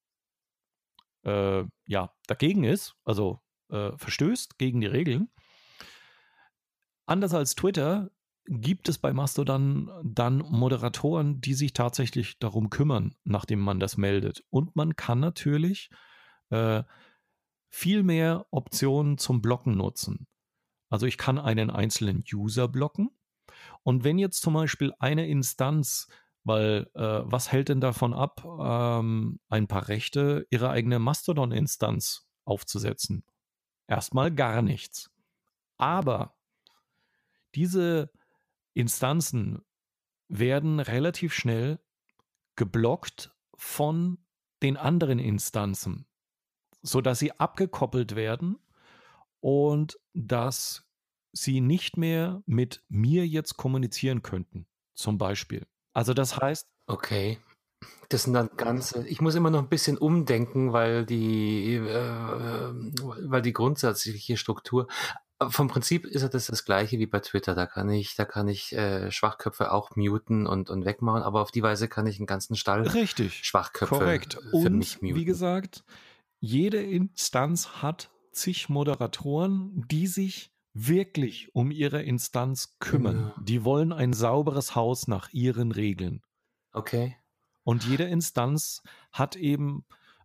ja, dagegen ist, also verstößt gegen die Regeln. Anders als Twitter gibt es bei Mastodon dann Moderatoren, die sich tatsächlich darum kümmern, nachdem man das meldet. Und man kann natürlich äh, viel mehr Optionen zum Blocken nutzen. Also ich kann einen einzelnen User blocken. Und wenn jetzt zum Beispiel eine Instanz, weil was hält denn davon ab, ein paar Rechte ihre eigene Mastodon-Instanz aufzusetzen? Erstmal gar nichts. Aber diese Instanzen werden relativ schnell geblockt von den anderen Instanzen. sodass sie abgekoppelt werden und dass sie nicht mehr mit mir jetzt kommunizieren könnten, zum Beispiel. Also das heißt, Okay. Das sind dann ganze ich muss immer noch ein bisschen umdenken, weil die grundsätzliche Struktur vom Prinzip ist ja das Gleiche wie bei Twitter. Da kann ich Schwachköpfe auch muten und wegmachen, aber auf die Weise kann ich 'n ganzen Stall richtig, Schwachköpfe korrekt. für Und mich wie muten. gesagt, jede Instanz hat zig Moderatoren, die sich wirklich um ihre Instanz kümmern. Genau. Die wollen ein sauberes Haus nach ihren Regeln. Okay. Und jede Instanz hat eben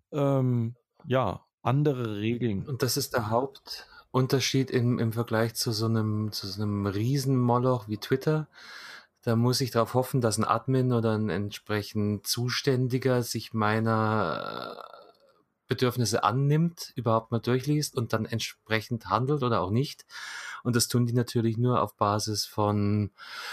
andere Regeln. Und das ist der Hauptunterschied im Vergleich zu so einem Riesenmoloch wie Twitter. Da muss ich darauf hoffen, dass ein Admin oder ein entsprechend Zuständiger sich meiner Bedürfnisse annimmt, überhaupt mal durchliest und dann entsprechend handelt oder auch nicht. Und das tun die natürlich nur auf Basis von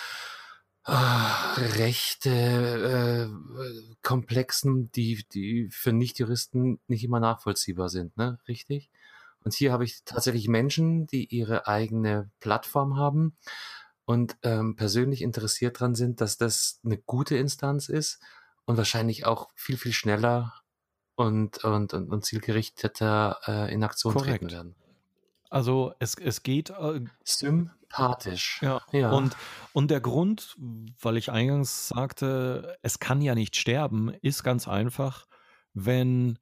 Rechte, komplexen, die für Nichtjuristen nicht immer nachvollziehbar sind, ne? Richtig? Und hier habe ich tatsächlich Menschen, die ihre eigene Plattform haben und persönlich interessiert dran sind, dass das eine gute Instanz ist und wahrscheinlich auch viel, viel schneller und zielgerichteter in Aktion treten Korrekt. werden. Also es geht, Sympathisch. ja. Ja. Und der Grund, weil ich eingangs sagte, es kann ja nicht sterben, ist ganz einfach, wenn,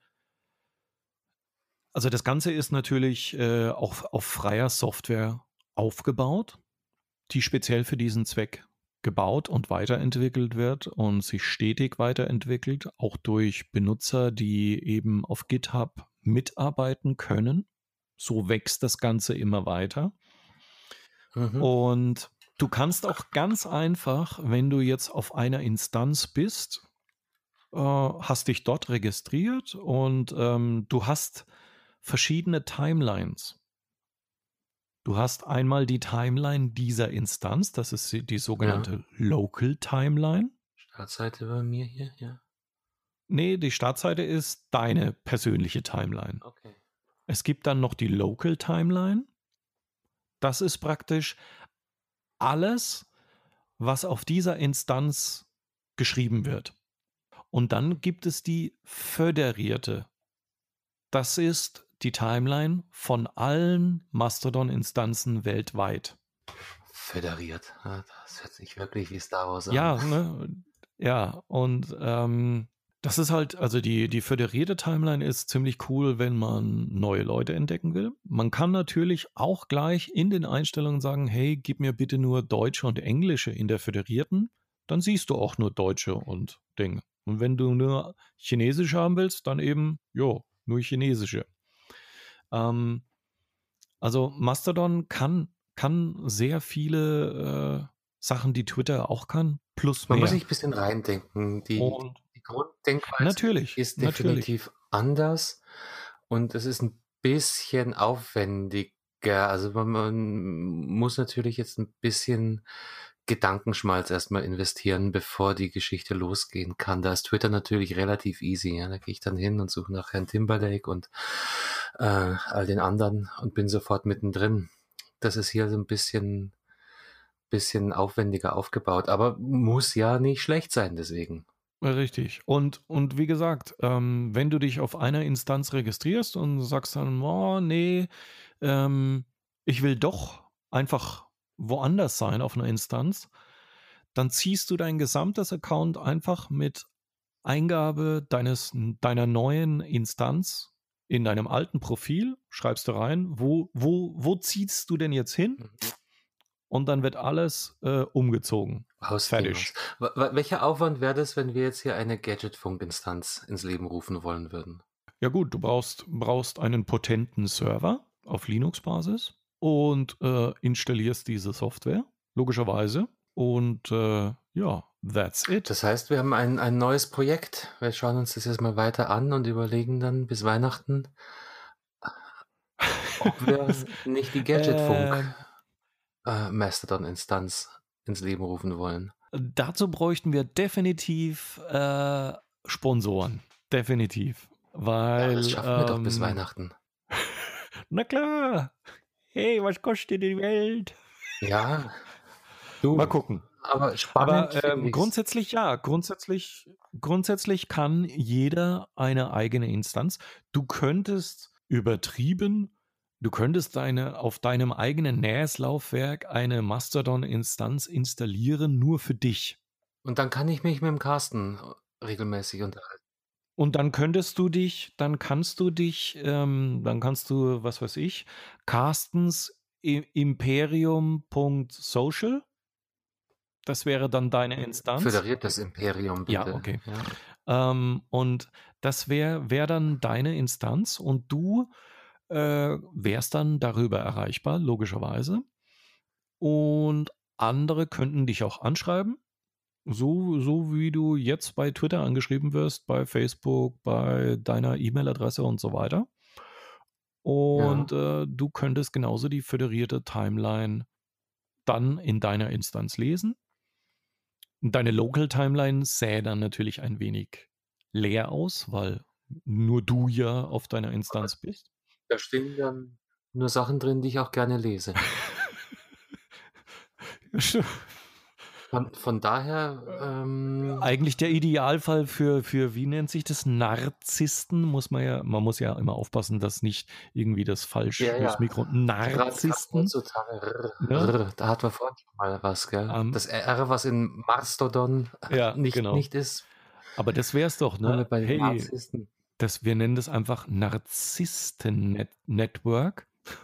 also das Ganze ist natürlich auch auf freier Software aufgebaut, die speziell für diesen Zweck gebaut und weiterentwickelt wird und sich stetig weiterentwickelt, auch durch Benutzer, die eben auf GitHub mitarbeiten können. So wächst das Ganze immer weiter. Mhm. Und du kannst auch ganz einfach, wenn du jetzt auf einer Instanz bist, hast dich dort registriert und du hast verschiedene Timelines. Du hast einmal die Timeline dieser Instanz, das ist die Ja. sogenannte Local Timeline. Startseite bei mir hier, ja. Nee, die Startseite ist deine persönliche Timeline. Okay. Es gibt dann noch die Local Timeline. Das ist praktisch alles, was auf dieser Instanz geschrieben wird. Und dann gibt es die föderierte. Das ist die Timeline von allen Mastodon-Instanzen weltweit. Föderiert. Ja, das hört sich wirklich wie Star Wars an. Ja, ne? Ja, und das ist halt, also die föderierte Timeline ist ziemlich cool, wenn man neue Leute entdecken will. Man kann natürlich auch gleich in den Einstellungen sagen, hey, gib mir bitte nur Deutsche und Englische in der föderierten, dann siehst du auch nur Deutsche und Dinge. Und wenn du nur Chinesisch haben willst, dann eben, jo, nur Chinesische. Also Mastodon kann sehr viele Sachen, die Twitter auch kann, plus Man muss mehr. sich ein bisschen reindenken. Die Und Grunddenkweise natürlich, ist natürlich. definitiv anders und es ist ein bisschen aufwendiger. Also man muss natürlich jetzt ein bisschen Gedankenschmalz erstmal investieren, bevor die Geschichte losgehen kann. Da ist Twitter natürlich relativ easy. Ja? Da gehe ich dann hin und suche nach Herrn Timberlake und all den anderen und bin sofort mittendrin. Das ist hier so ein bisschen aufwendiger aufgebaut, aber muss ja nicht schlecht sein deswegen. Richtig. Und wie gesagt, wenn du dich auf einer Instanz registrierst und sagst dann, oh, nee, ich will doch einfach woanders sein auf einer Instanz, dann ziehst du dein gesamtes Account einfach mit Eingabe deiner neuen Instanz in deinem alten Profil, schreibst du rein, wo ziehst du denn jetzt hin? Mhm. Und dann wird alles umgezogen. Ausziehen Fertig. Welcher Aufwand wäre das, wenn wir jetzt hier eine Gadgetfunk-Instanz ins Leben rufen wollen würden? Ja gut, du brauchst einen potenten Server auf Linux-Basis und installierst diese Software, logischerweise. Und ja, that's it. Das heißt, wir haben ein neues Projekt. Wir schauen uns das jetzt mal weiter an und überlegen dann bis Weihnachten, ob wir nicht die Gadgetfunk Mastodon-Instanz ins Leben rufen wollen. Dazu bräuchten wir definitiv Sponsoren. Definitiv. Ja, das weil, schaffen wir doch bis Weihnachten. na klar, hey, was kostet die Welt? Ja, Mal du, gucken. aber spannend Aber finde ich's. grundsätzlich ja, grundsätzlich kann jeder eine eigene Instanz. Du könntest übertrieben, du könntest auf deinem eigenen NAS-Laufwerk eine Mastodon-Instanz installieren, nur für dich. Und dann kann ich mich mit dem Carsten regelmäßig unterhalten. Und dann kannst du, was weiß ich, Carstens Imperium.social. Das wäre dann deine Instanz. Föderiertes Imperium, Ja, bitte. okay. Ja. Und das wär dann deine Instanz und du wärst dann darüber erreichbar, logischerweise. Und andere könnten dich auch anschreiben, so wie du jetzt bei Twitter angeschrieben wirst, bei Facebook, bei deiner E-Mail-Adresse und so weiter. Und du könntest genauso die föderierte Timeline dann in deiner Instanz lesen. Deine Local Timeline sähe dann natürlich ein wenig leer aus, weil nur du ja auf deiner Instanz bist. Da stehen dann nur Sachen drin, die ich auch gerne lese. Von daher, Eigentlich der Idealfall für, wie nennt sich das, Narzissten, man muss ja immer aufpassen, dass nicht irgendwie das Mikro, Grad Narzissten, heutzutage, ne? da hatten wir vorhin schon mal was, gell? Das Ja, R, was in Mastodon genau. nicht ist, Aber das wär's doch, haben wir ne? bei den Hey, Narzissten. wir nennen das einfach Narzissten-Network.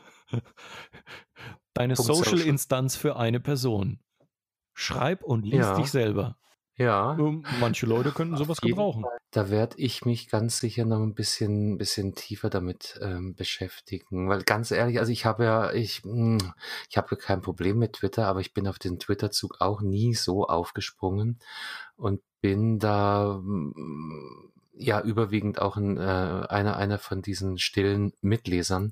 Deine Social. Social-Instanz für eine Person. Schreib und lies dich selber. Ja. Manche Leute könnten sowas gebrauchen. Da werde ich mich ganz sicher noch ein bisschen tiefer damit beschäftigen. Weil ganz ehrlich, also ich habe kein Problem mit Twitter, aber ich bin auf den Twitter-Zug auch nie so aufgesprungen und bin da überwiegend auch einer von diesen stillen Mitlesern.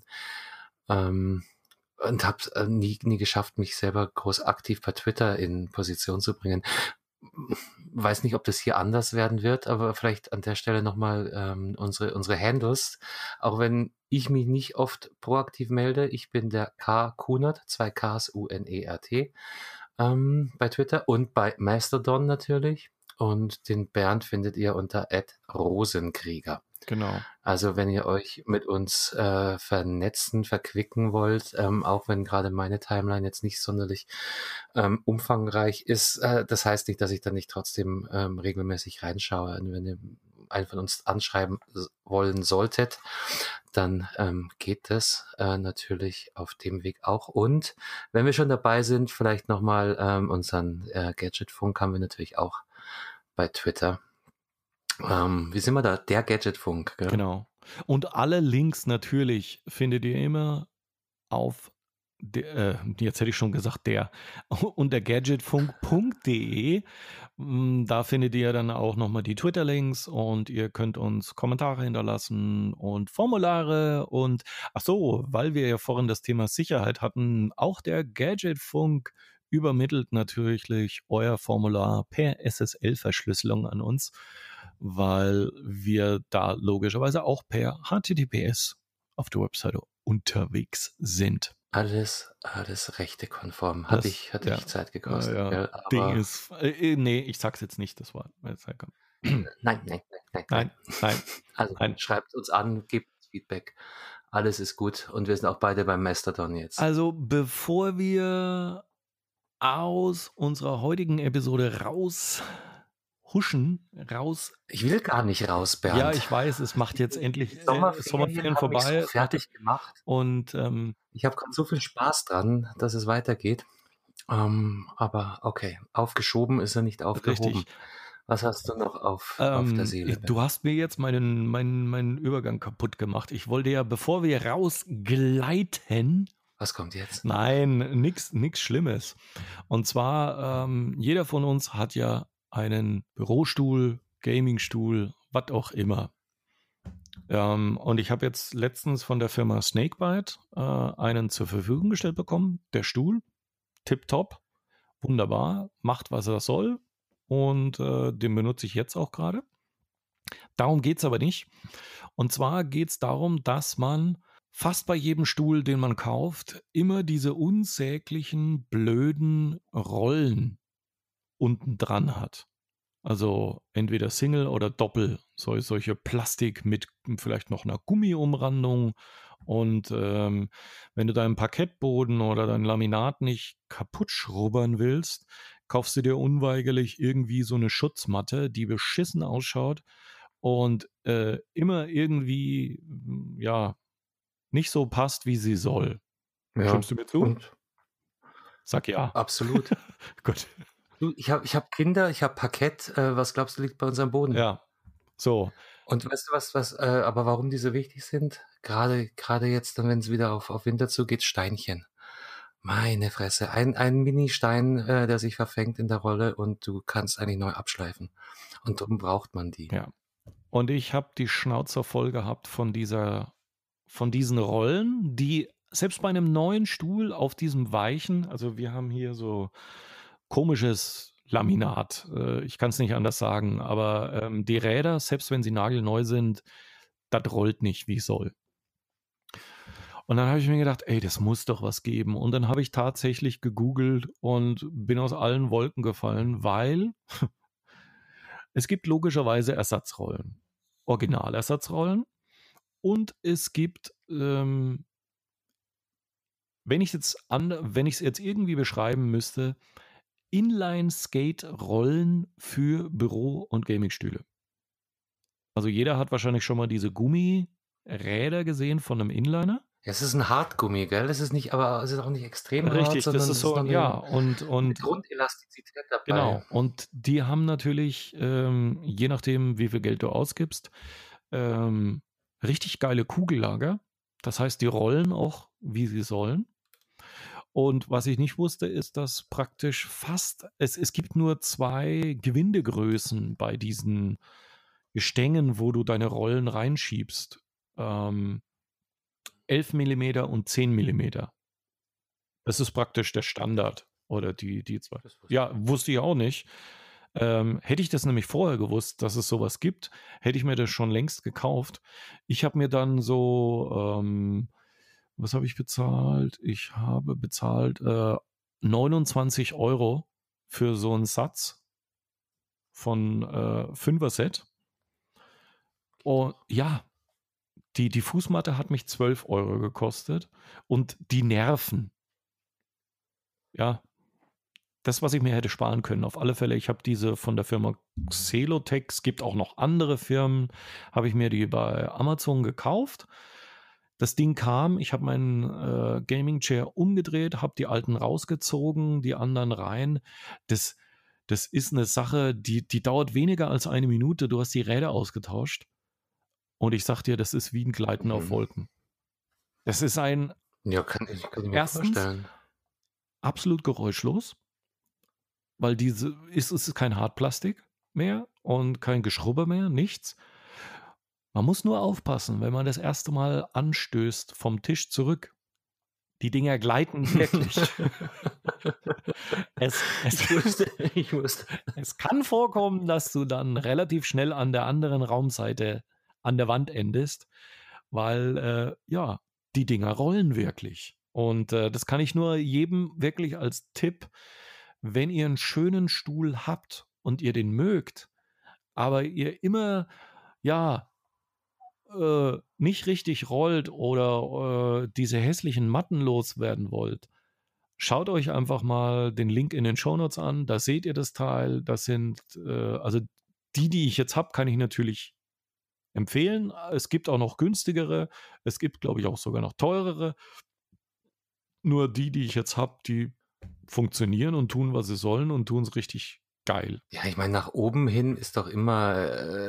Und habe es nie geschafft, mich selber groß aktiv bei Twitter in Position zu bringen. Weiß nicht, ob das hier anders werden wird, aber vielleicht an der Stelle nochmal unsere Handles. Auch wenn ich mich nicht oft proaktiv melde, ich bin der K. Kunert, 2 Ks UNERT, bei Twitter und bei Mastodon natürlich. Und den Bernd findet ihr unter @Rosenkrieger. Genau. Also wenn ihr euch mit uns verquicken wollt, auch wenn gerade meine Timeline jetzt nicht sonderlich umfangreich ist, das heißt nicht, dass ich da nicht trotzdem regelmäßig reinschaue. Und wenn ihr einen von uns anschreiben wollen solltet, dann geht das natürlich auf dem Weg auch. Und wenn wir schon dabei sind, vielleicht nochmal unseren Gadgetfunk haben wir natürlich auch bei Twitter. Wie sind wir da? Der Gadgetfunk, gell? Genau. Und alle Links natürlich findet ihr immer auf jetzt hätte ich schon gesagt, unter gadgetfunk.de. Da findet ihr dann auch nochmal die Twitter-Links und ihr könnt uns Kommentare hinterlassen und Formulare und ach so, weil wir ja vorhin das Thema Sicherheit hatten, auch der Gadgetfunk übermittelt natürlich euer Formular per SSL-Verschlüsselung an uns, weil wir da logischerweise auch per HTTPS auf der Webseite unterwegs sind. Alles rechtekonform. Hat dich Zeit gekostet, gell? Aber Ding ist, nee, ich sag's jetzt nicht, das war. Nein. Also schreibt uns an, gebt uns Feedback. Alles ist gut und wir sind auch beide beim Mastodon jetzt. Also bevor wir aus unserer heutigen Episode raus. Ich will gar nicht raus, Bernd. Ja, ich weiß, es macht jetzt endlich Sommerferien vorbei. So fertig gemacht. Und ich habe gerade so viel Spaß dran, dass es weitergeht. Aber okay, aufgeschoben ist er nicht aufgehoben. Richtig. Was hast du noch auf der Seele? Du hast mir jetzt meinen Übergang kaputt gemacht. Ich wollte ja, bevor wir rausgleiten. Was kommt jetzt? Nein, nix Schlimmes. Und zwar, jeder von uns hat ja einen Bürostuhl, Gamingstuhl, was auch immer. Und ich habe jetzt letztens von der Firma Snakebite einen zur Verfügung gestellt bekommen. Der Stuhl, tipptopp, wunderbar, macht, was er soll. Und den benutze ich jetzt auch gerade. Darum geht es aber nicht. Und zwar geht es darum, dass man fast bei jedem Stuhl, den man kauft, immer diese unsäglichen blöden Rollen unten dran hat. Also entweder Single oder Doppel, solche Plastik mit vielleicht noch einer Gummiumrandung. Und wenn du deinen Parkettboden oder dein Laminat nicht kaputt schrubbern willst, kaufst du dir unweigerlich irgendwie so eine Schutzmatte, die beschissen ausschaut und immer irgendwie, ja, nicht so passt, wie sie soll. Ja, Stimmst du mir zu? und Sag ja. absolut. Gut. Du, ich hab Kinder, ich habe Parkett. Was glaubst du, liegt bei uns am Boden? Ja, so. Und weißt du aber warum die so wichtig sind? Gerade jetzt, dann, wenn es wieder auf Winter zugeht, Steinchen. Meine Fresse. Ein Mini-Stein, der sich verfängt in der Rolle und du kannst eigentlich neu abschleifen. Und darum braucht man die. Ja. Und ich habe die Schnauze voll gehabt von diesen Rollen, die selbst bei einem neuen Stuhl auf diesem weichen, also wir haben hier so komisches Laminat, ich kann es nicht anders sagen, aber die Räder, selbst wenn sie nagelneu sind, das rollt nicht wie soll. Und dann habe ich mir gedacht, ey, das muss doch was geben. Und dann habe ich tatsächlich gegoogelt und bin aus allen Wolken gefallen, weil es gibt logischerweise Ersatzrollen, Originalersatzrollen. Und es gibt, wenn ich es jetzt irgendwie beschreiben müsste, Inline-Skate-Rollen für Büro- und Gamingstühle. Also jeder hat wahrscheinlich schon mal diese Gummiräder gesehen von einem Inliner. Ja, es ist ein Hartgummi, gell? Es ist auch nicht extrem hart, Richtig, sondern das es ist ist so, noch ja, eine und Grundelastizität dabei. genau. Und die haben natürlich, je nachdem, wie viel Geld du ausgibst, richtig geile Kugellager. Das heißt, die rollen auch, wie sie sollen. Und was ich nicht wusste, ist, dass praktisch es gibt nur 2 Gewindegrößen bei diesen Gestängen, wo du deine Rollen reinschiebst. 11 Millimeter und 10 Millimeter. Das ist praktisch der Standard. Oder die 2. Das wusste Ja, wusste ich auch nicht. Hätte ich das nämlich vorher gewusst, dass es sowas gibt, hätte ich mir das schon längst gekauft. Ich habe mir dann so, was habe ich bezahlt? Ich habe bezahlt 29 € für so einen Satz von 5er-Set. Und ja, die Fußmatte hat mich 12 € gekostet und die Nerven. Ja, das, was ich mir hätte sparen können. Auf alle Fälle, ich habe diese von der Firma Xelotech, es gibt auch noch andere Firmen, habe ich mir die bei Amazon gekauft. Das Ding kam, ich habe meinen Gaming-Chair umgedreht, habe die alten rausgezogen, die anderen rein. Das ist eine Sache, die dauert weniger als 1 Minute. Du hast die Räder ausgetauscht. Und ich sag dir, das ist wie ein Gleiten auf Wolken. Das ist Ja, kann ich mir erstens vorstellen. absolut geräuschlos, weil es ist kein Hartplastik mehr und kein Geschrubber mehr, nichts. Man muss nur aufpassen, wenn man das erste Mal anstößt vom Tisch zurück. Die Dinger gleiten wirklich. Ich wusste. Es kann vorkommen, dass du dann relativ schnell an der anderen Raumseite an der Wand endest, weil ja, die Dinger rollen wirklich. Und das kann ich nur jedem wirklich als Tipp, wenn ihr einen schönen Stuhl habt und ihr den mögt, aber ihr immer, ja, nicht richtig rollt oder diese hässlichen Matten loswerden wollt, schaut euch einfach mal den Link in den Shownotes an. Da seht ihr das Teil. Das sind, also die ich jetzt habe, kann ich natürlich empfehlen. Es gibt auch noch günstigere. Es gibt, glaube ich, auch sogar noch teurere. Nur die ich jetzt habe, die funktionieren und tun, was sie sollen und tun es richtig geil. Ja, ich meine, nach oben hin ist doch immer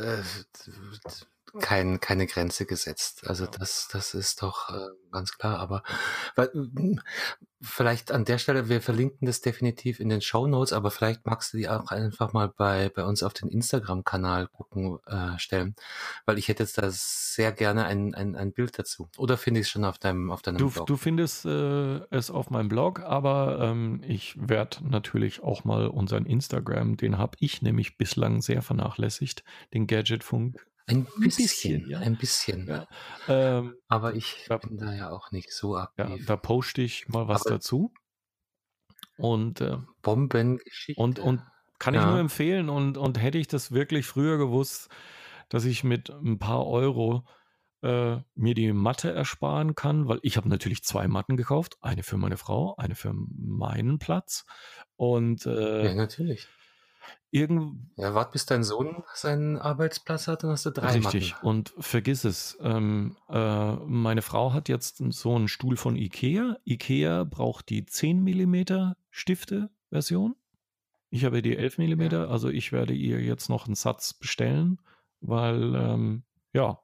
keine Grenze gesetzt. Also das ist doch ganz klar. Aber vielleicht an der Stelle, wir verlinken das definitiv in den Shownotes, aber vielleicht magst du die auch einfach mal bei uns auf den Instagram-Kanal stellen, weil ich hätte jetzt da sehr gerne ein Bild dazu. Oder finde ich es schon auf deinem Blog? Du findest es auf meinem Blog, aber ich werde natürlich auch mal unseren Instagram, den habe ich nämlich bislang sehr vernachlässigt, den Gadgetfunk Ein Ein bisschen, bisschen, ja. ein bisschen. Ja. Ähm, Aber ich da, bin da ja auch nicht so ja, aktiv. da poste ich mal was Aber dazu. Und Bombengeschichte. Und kann ich nur Ja, empfehlen. Und hätte ich das wirklich früher gewusst, dass ich mit ein paar Euro mir die Matte ersparen kann, weil ich habe natürlich 2 Matten gekauft, eine für meine Frau, eine für meinen Platz. Und ja, natürlich. irgend Ja, wart bis dein Sohn seinen Arbeitsplatz hat, dann hast du 3 Matten. richtig, und vergiss es. Meine Frau hat jetzt so einen Stuhl von IKEA. IKEA braucht die 10 Millimeter Stifte-Version. Ich habe die 11 Ja. Millimeter, also ich werde ihr jetzt noch einen Satz bestellen, weil, ja,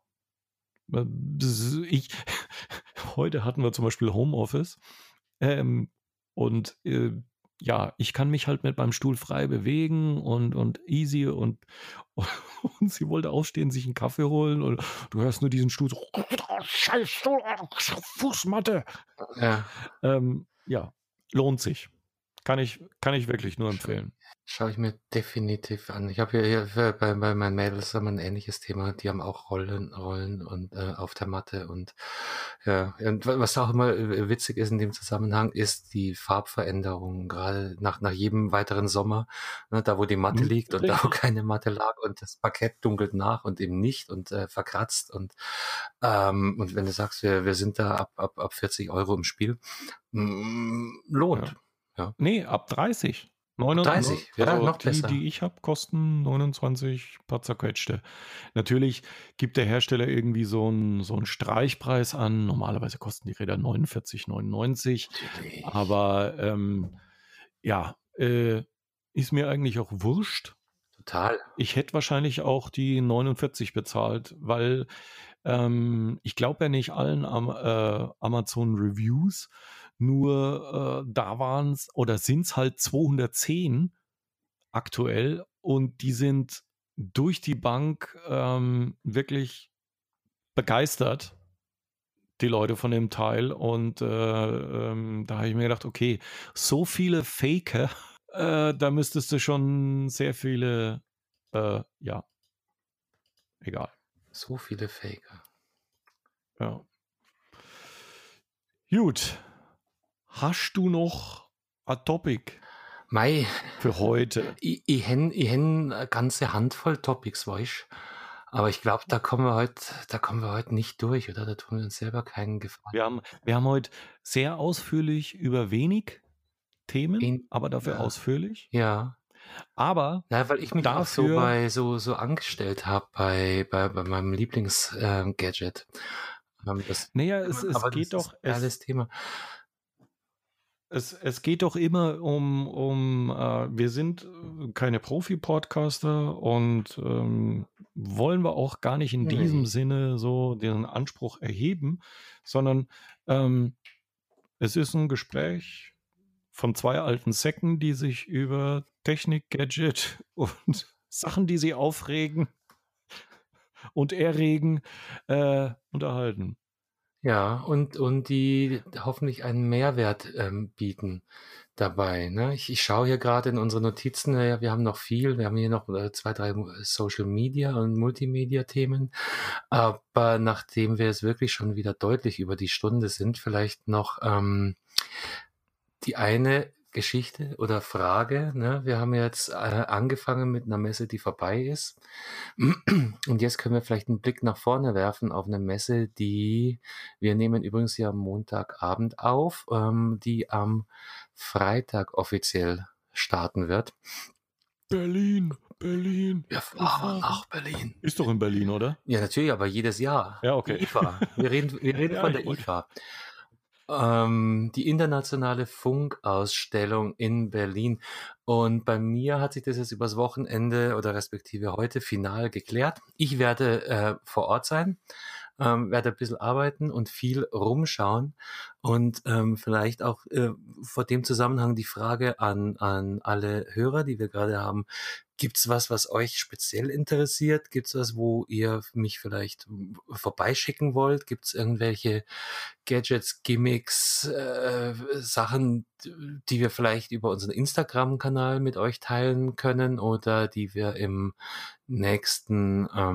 ich, heute hatten wir zum Beispiel Homeoffice, ähm, und ja, ich kann mich halt mit meinem Stuhl frei bewegen und easy und sie wollte aufstehen, sich einen Kaffee holen und du hörst nur diesen Stuhl so, scheiß Stuhl, Fußmatte. Ja. Ja, lohnt sich. Kann ich wirklich nur empfehlen. Schaue ich mir definitiv an. Ich habe hier bei meinen Mädels haben wir ein ähnliches Thema. Die haben auch Rollen und auf der Matte und ja. Und was auch immer witzig ist in dem Zusammenhang, ist die Farbveränderung, gerade nach jedem weiteren Sommer, ne, da wo die Matte liegt und da wo Richtig. keine Matte lag und das Parkett dunkelt nach und eben nicht und verkratzt und wenn du sagst, wir sind da ab 40 € im Spiel, lohnt. Ja. Nee, ab 30. Ab 30, ja, Also noch die, besser. die ich habe, kosten 29 paar zerquetschte. Natürlich gibt der Hersteller irgendwie so einen Streichpreis an. Normalerweise kosten die Räder 49,99. Natürlich. Aber ja, ist mir eigentlich auch wurscht. Total. Ich hätte wahrscheinlich auch die 49 bezahlt, weil ich glaube ja nicht allen Amazon Reviews, nur da waren es oder sind es halt 210 aktuell und die sind durch die Bank wirklich begeistert, die Leute von dem Teil. Und da habe ich mir gedacht, okay, so viele Faker, da müsstest du schon sehr viele, ja, egal. So viele Faker. Ja. Gut. Hast du noch ein Topic Mei, für heute? ich hen eine ganze Handvoll Topics, weißt. Aber ich glaube, da kommen wir heute nicht durch, oder? Da tun wir uns selber keinen Gefallen. Wir haben heute sehr ausführlich über wenig Themen, In aber dafür ja, ausführlich. ja. Aber Ja, weil ich mich auch so dafür, so angestellt habe bei meinem Lieblings Gadget. Das naja, es aber das geht ist doch, 'n geiles Thema. es geht doch immer wir sind keine Profi-Podcaster und wollen wir auch gar nicht in diesem Ne, Sinne so den Anspruch erheben, sondern ähm, es ist ein Gespräch von 2 alten Säcken, die sich über Technik, Gadget und Sachen, die sie aufregen und erregen, unterhalten. ja, und die hoffentlich einen Mehrwert bieten dabei. Ne? Ich schaue hier gerade in unsere Notizen, ja, wir haben noch viel, wir haben hier noch 2, 3 Social Media und Multimedia-Themen, aber nachdem wir es wirklich schon wieder deutlich über die Stunde sind, vielleicht noch die eine Geschichte oder Frage. Ne? Wir haben jetzt angefangen mit einer Messe, die vorbei ist. Und jetzt können wir vielleicht einen Blick nach vorne werfen auf eine Messe, die wir nehmen übrigens ja am Montagabend auf, die am Freitag offiziell starten wird. Berlin, Berlin. Wir fahren nach Berlin. Ist doch in Berlin, oder? Ja, natürlich, aber jedes Jahr. Ja, okay. Die IFA. Wir reden Ja, von ich der wollte. IFA. Die internationale Funkausstellung in Berlin. Und bei mir hat sich das jetzt übers Wochenende oder respektive heute final geklärt. Ich werde vor Ort sein, werde ein bisschen arbeiten und viel rumschauen und vielleicht auch vor dem Zusammenhang die Frage an alle Hörer, die wir gerade haben. Gibt's was euch speziell interessiert? Gibt's was, wo ihr mich vielleicht vorbeischicken wollt? Gibt's irgendwelche Gadgets, Gimmicks, Sachen, die wir vielleicht über unseren Instagram-Kanal mit euch teilen können oder die wir im nächsten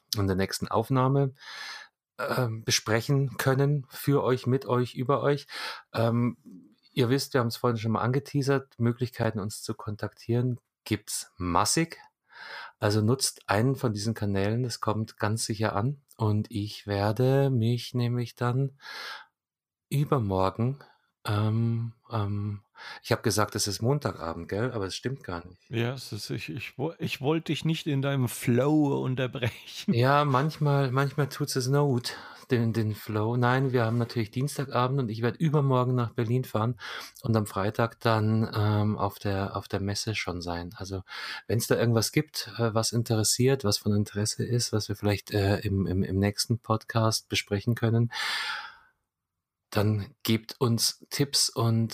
in der nächsten Aufnahme besprechen können, für euch, mit euch, über euch. Ihr wisst, wir haben es vorhin schon mal angeteasert, Möglichkeiten uns zu kontaktieren gibt's massig. Also nutzt einen von diesen Kanälen, das kommt ganz sicher an. Und ich werde mich nämlich dann übermorgen, ich habe gesagt, es ist Montagabend, gell? Aber es stimmt gar nicht. Ja, ich wollte dich nicht in deinem Flow unterbrechen. Ja, manchmal tut's es Not, den Flow. Nein, wir haben natürlich Dienstagabend und ich werde übermorgen nach Berlin fahren und am Freitag dann auf der Messe schon sein. Also wenn es da irgendwas gibt, was interessiert, was von Interesse ist, was wir vielleicht im nächsten Podcast besprechen können, dann gebt uns Tipps und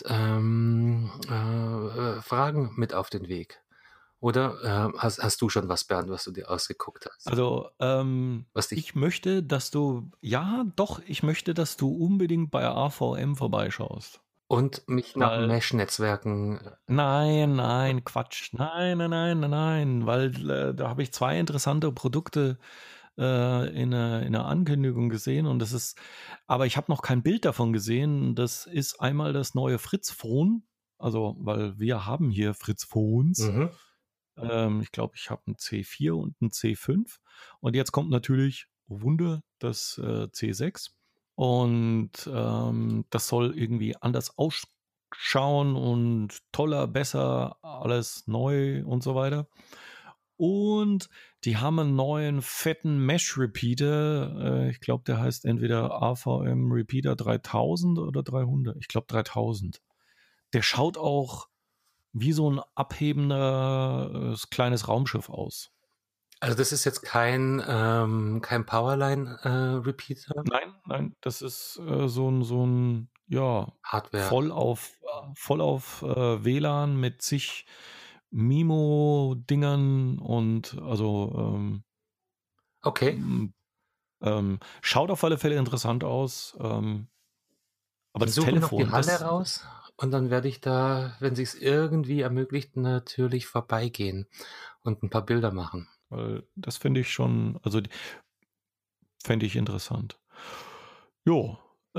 Fragen mit auf den Weg. Oder hast du schon was, Bernd, was du dir ausgeguckt hast? Also, Was dich ich möchte, dass du, ja, doch, ich möchte, dass du unbedingt bei AVM vorbeischaust. und mich nach Weil, Mesh-Netzwerken. nein, Quatsch. Nein, weil da habe ich zwei interessante Produkte in einer Ankündigung gesehen und aber ich habe noch kein Bild davon gesehen. Das ist einmal das neue Fritz-Phone, also, weil wir haben hier Fritz-Phones. Mhm. Ich glaube, ich habe einen C4 und einen C5. Und jetzt kommt natürlich, oh Wunder, das C6. Und das soll irgendwie anders ausschauen und toller, besser, alles neu und so weiter. Und die haben einen neuen fetten Mesh Repeater. Ich glaube, der heißt entweder AVM Repeater 3000 oder 300. Ich glaube 3000. Der schaut auch wie so ein abhebender kleines Raumschiff aus. Also das ist jetzt kein Powerline-Repeater, Nein, das ist so ein, ja, Hardware. voll auf WLAN mit zig MIMO-Dingern und also Okay. schaut auf alle Fälle interessant aus. Aber Dann das suche ich noch die Telefon, Halle raus und dann werde ich da, wenn sich's irgendwie ermöglicht, natürlich vorbeigehen und ein paar Bilder machen. weil das finde ich schon, also fände ich interessant. Jo,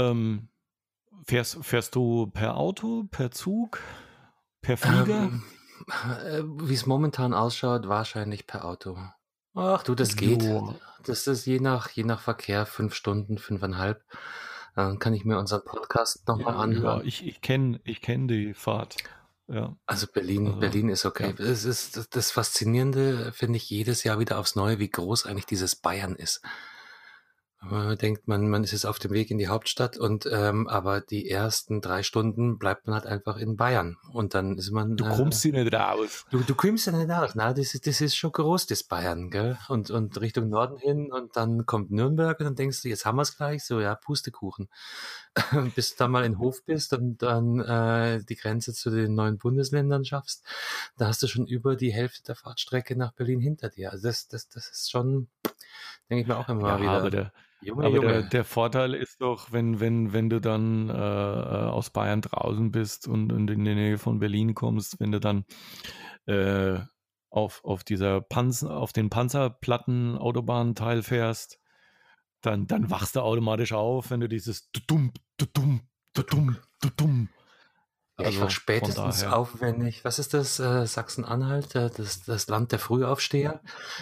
fährst du per Auto, per Zug, per Flieger? Wie es momentan ausschaut, wahrscheinlich per Auto. Ach du, das geht. Jo, Das ist je nach Verkehr 5 Stunden, 5,5. Dann kann ich mir unseren Podcast nochmal ja, anhören. ich kenn die Fahrt. Ja, Also Berlin, also, Berlin ist okay. ja. Es ist das Faszinierende, finde ich, jedes Jahr wieder aufs Neue, wie groß eigentlich dieses Bayern ist. Man denkt, man ist jetzt auf dem Weg in die Hauptstadt und aber die ersten 3 Stunden bleibt man halt einfach in Bayern und dann ist man Du kommst sie nicht raus. du kommst ja nicht aus, ne? Das ist schon groß, das Bayern, gell? Und Richtung Norden hin und dann kommt Nürnberg und dann denkst du, jetzt haben wir es gleich, so ja, Pustekuchen. Bis du da mal in Hof bist und dann die Grenze zu den neuen Bundesländern schaffst, da hast du schon über die Hälfte der Fahrtstrecke nach Berlin hinter dir. Also das ist schon, denke ich mir auch immer Ja, mal wieder, Junge, Junge. der Vorteil ist doch, wenn du dann aus Bayern draußen bist und in die Nähe von Berlin kommst, wenn du dann äh, auf den Panzerplatten Autobahnteil fährst, dann wachst du automatisch auf, wenn du dieses Tudum, Tudum, Tudum, Tudum. Ja, ich wach Also von spätestens daher. auf, wenn ich, was ist das, Sachsen-Anhalt, das Land der Frühaufsteher,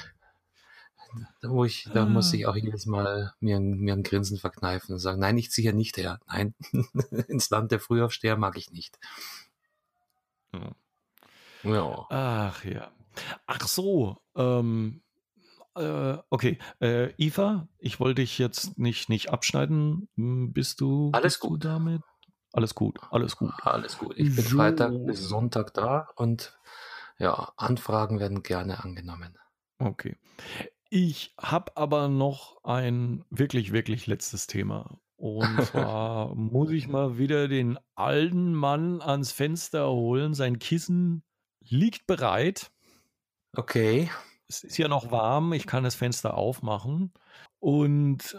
da muss Ah, ich auch jedes Mal mir ein Grinsen verkneifen und sagen, nein, ich ziehe hier nicht her. Nein, ins Land der Frühaufsteher mag ich nicht. ja. Ja. Ach ja. Ach so, okay. Eva, ich wollte dich jetzt nicht abschneiden. Alles Bist du gut. damit? Alles gut, alles gut. Alles gut. Ich bin Freitag So, bis Sonntag da und ja, Anfragen werden gerne angenommen. okay. Ich habe aber noch ein wirklich, wirklich letztes Thema. Und zwar muss ich mal wieder den alten Mann ans Fenster holen. Sein Kissen liegt bereit. Okay. Es ist ja noch warm, ich kann das Fenster aufmachen. Und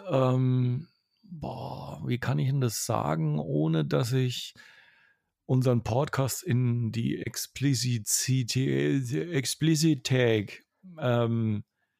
wie kann ich denn das sagen, ohne dass ich unseren Podcast in die Explicitität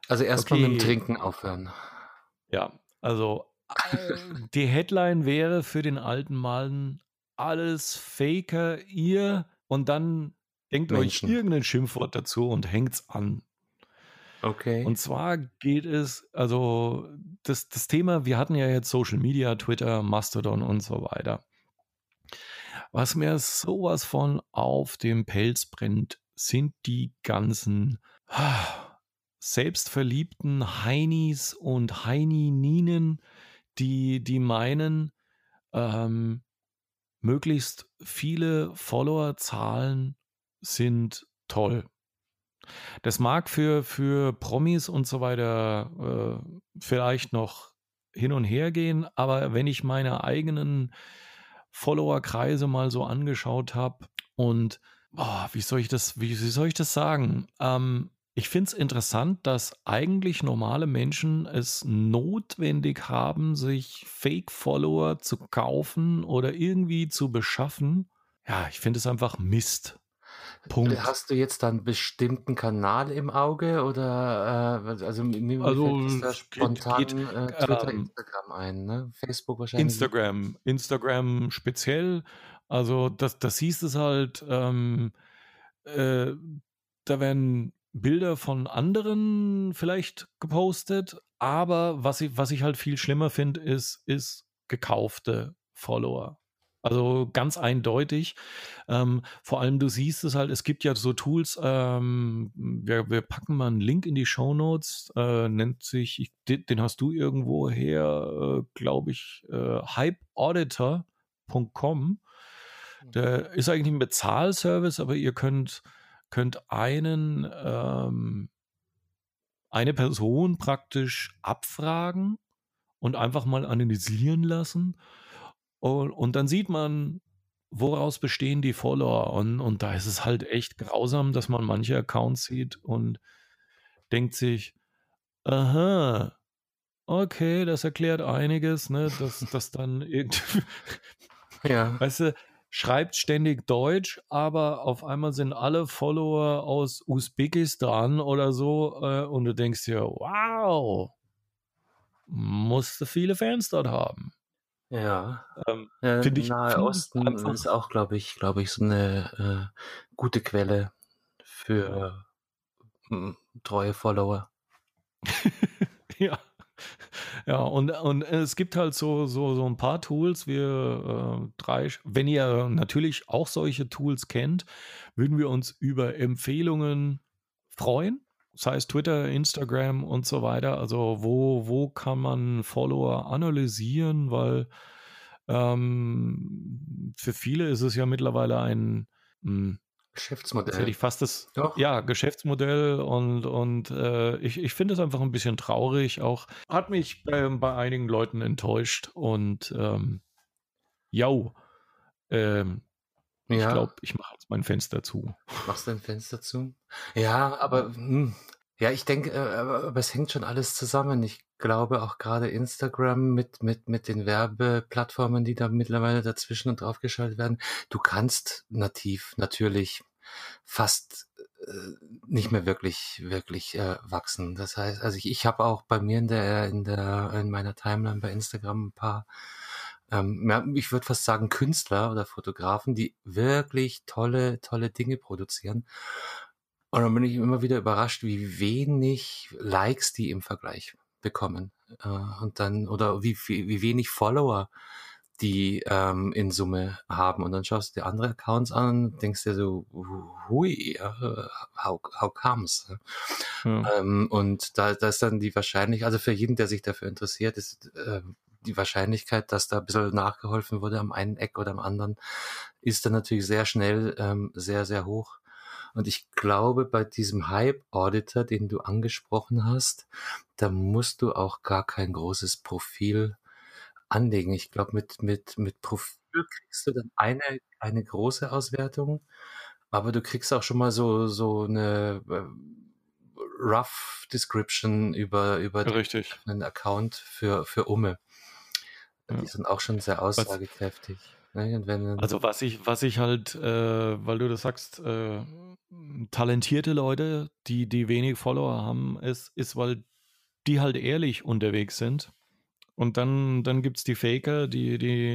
Also erstmal mit dem Okay, Trinken aufhören. ja, also die Headline wäre für den alten Mann: „Alles Faker, ihr“, und dann denkt euch Menschen. irgendein Schimpfwort dazu und hängt's an. Okay. Und zwar geht es also das Thema, wir hatten ja jetzt Social Media, Twitter, Mastodon und so weiter. Was mir sowas von auf dem Pelz brennt, sind die ganzen selbstverliebten Heinis und Heinininen, die meinen, ähm, möglichst viele Followerzahlen sind toll. Das mag für Promis und so weiter vielleicht noch hin und her gehen, aber wenn ich meine eigenen Followerkreise mal so angeschaut habe und wie soll ich das sagen? Ich finde es interessant, dass eigentlich normale Menschen es notwendig haben, sich Fake-Follower zu kaufen oder irgendwie zu beschaffen. Ja, ich finde es einfach Mist. Punkt. Hast du jetzt da 'n bestimmten Kanal im Auge oder, also mir fällt Also jetzt da es geht spontan, Twitter, Instagram ein, ne? Facebook wahrscheinlich nicht. Instagram speziell. Also das hieß es halt, äh, da werden Bilder von anderen vielleicht gepostet, aber was ich halt viel schlimmer finde, ist gekaufte Follower. Also ganz eindeutig. Vor allem, du siehst es halt, es gibt ja so Tools, wir packen mal einen Link in die Shownotes, nennt sich, den hast du irgendwo her, glaube ich, hypeauditor.com. Der ist eigentlich ein Bezahlservice, aber ihr könnt eine Person praktisch abfragen und einfach mal analysieren lassen. Und dann sieht man, woraus bestehen die Follower. Und da ist es halt echt grausam, dass man manche Accounts sieht und denkt sich, aha, okay, das erklärt einiges, ne, dass dann irgendwie, Ja. weißt du, schreibt ständig Deutsch, aber auf einmal sind alle Follower aus Usbekistan oder so, und du denkst dir, wow, musste viele Fans dort haben. Ja. Ähm, Nahe finde ich Osten ist einfach, auch, glaube ich, so 'ne, gute Quelle für, treue Follower. ja. Ja, und es gibt halt so ein paar Tools. Wir, 3 wenn ihr natürlich auch solche Tools kennt, würden wir uns über Empfehlungen freuen. Sei es Twitter, Instagram und so weiter. Also, wo kann man Follower analysieren, weil, für viele ist es ja mittlerweile hm jetzt hätte Geschäftsmodell. ich fast das, Doch. ja, Geschäftsmodell, und ich finde es einfach ein bisschen traurig auch. Hat mich bei einigen Leuten enttäuscht und, jau, ähm, ich Ja. glaube, ich mache jetzt mein Fenster zu. Machst du ein Fenster zu? Ja, Ja. aber, ja, ich denke, aber es hängt schon alles zusammen. Ich glaube auch gerade Instagram mit den Werbeplattformen, die da mittlerweile dazwischen und draufgeschaltet werden. Du kannst nativ natürlich fast, nicht mehr wirklich, wachsen. Das heißt, also ich habe auch bei mir in meiner Timeline bei Instagram ein paar, ja, ich würde fast sagen Künstler oder Fotografen, die wirklich tolle Dinge produzieren. Und dann bin ich immer wieder überrascht, wie wenig Likes die im Vergleich bekommen. Und dann, oder wie wenig Follower die in Summe haben. Und dann schaust du dir andere Accounts an und denkst dir so, hui, how comes? Ja. Und da ist dann die Wahrscheinlichkeit, also für jeden, der sich dafür interessiert, ist die Wahrscheinlichkeit, dass da ein bisschen nachgeholfen wurde am einen Eck oder am anderen, ist dann natürlich sehr schnell sehr hoch. Und ich glaube, bei diesem Hype-Auditor, den du angesprochen hast, da musst du auch gar kein großes Profil anlegen. Ich glaube, mit Profil kriegst du dann eine große Auswertung, aber du kriegst auch schon mal so eine Rough Description über den Richtig. betreffenden Account für Umme. Die sind auch schon sehr Was, aussagekräftig. Ne? Und wenn, also was ich halt, weil du das sagst, talentierte Leute, die wenig Follower haben, ist, weil die halt ehrlich unterwegs sind. Und dann gibt es die Faker, die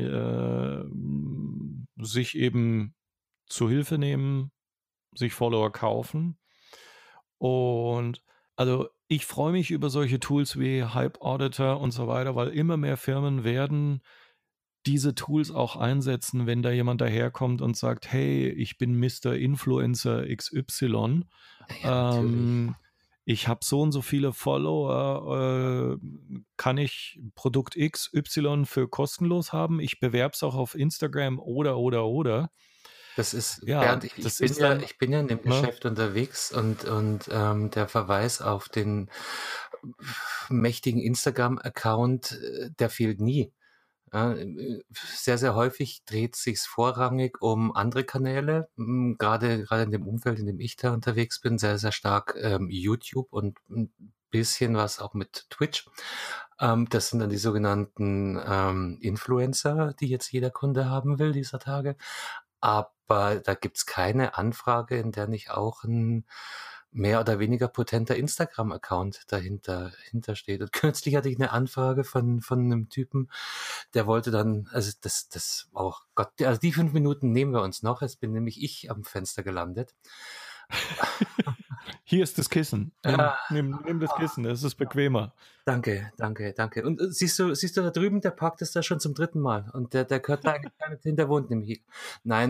sich eben zu Hilfe nehmen, sich Follower kaufen. Und also ich freue mich über solche Tools wie Hype Auditor und so weiter, weil immer mehr Firmen werden diese Tools auch einsetzen, wenn da jemand daherkommt und sagt, hey, ich bin Mr. Influencer XY. ja, natürlich. Ich habe so und so viele Follower, kann ich Produkt XY für kostenlos haben? Ich bewerbe es auch auf Instagram oder. Das ist, Ja, Bernd, das ist dann, ich bin ja in dem ne? Geschäft unterwegs und der Verweis auf den mächtigen Instagram-Account, der fehlt nie. Ja, sehr, sehr häufig dreht sich's vorrangig um andere Kanäle, gerade in dem Umfeld, in dem ich da unterwegs bin, sehr, sehr stark YouTube und ein bisschen was auch mit Twitch. Das sind dann die sogenannten Influencer, die jetzt jeder Kunde haben will dieser Tage. Aber da gibt's keine Anfrage, in der nicht auch ein mehr oder weniger potenter Instagram-Account dahinter steht. Und kürzlich hatte ich eine Anfrage von einem Typen, der wollte dann, also oh Gott, also die 5 Minuten nehmen wir uns noch. Jetzt bin nämlich ich am Fenster gelandet. Hier ist das Kissen. Äh, Nimm das Kissen, das ist bequemer. Danke, danke, danke. Und siehst du da drüben, der parkt es da schon zum 3. Mal. Und der gehört da eigentlich gar nicht hin, der wohnt nämlich hier. Nein,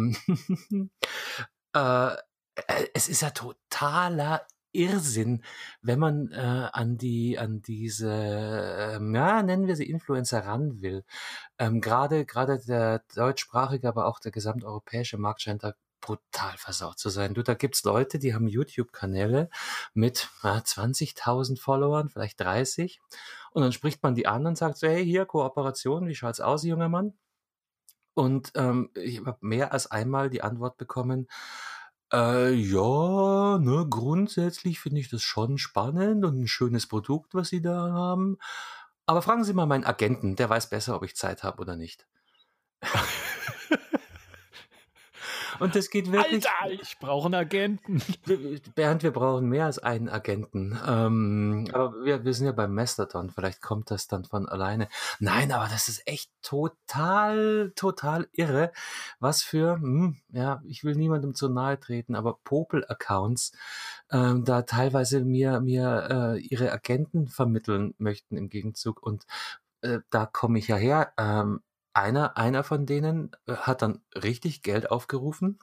äh, es ist ja totaler Irrsinn, wenn man an diese, ja, nennen wir sie Influencer ran will. Gerade der deutschsprachige, aber auch der gesamteuropäische Markt scheint da brutal versaut zu sein. Du, da gibt's Leute, die haben YouTube-Kanäle mit 20.000 Followern, vielleicht 30. Und dann spricht man die an und sagt so, hey, hier, Kooperation, wie schaut's aus, junger Mann? Und ich habe mehr als einmal die Antwort bekommen, ja, ne, grundsätzlich finde ich das schon spannend und ein schönes Produkt, was Sie da haben. Aber fragen Sie mal meinen Agenten, der weiß besser, ob ich Zeit habe oder nicht. Und das geht wirklich, Alter, ich brauche einen Agenten. Bernd, wir brauchen mehr als einen Agenten. Aber wir sind ja beim Mastodon, vielleicht kommt das dann von alleine. Nein, aber das ist echt total irre, was für, ja, ich will niemandem zu nahe treten, aber Popel-Accounts da teilweise mir ihre Agenten vermitteln möchten im Gegenzug. Und da komme ich ja her. Einer von denen hat dann richtig Geld aufgerufen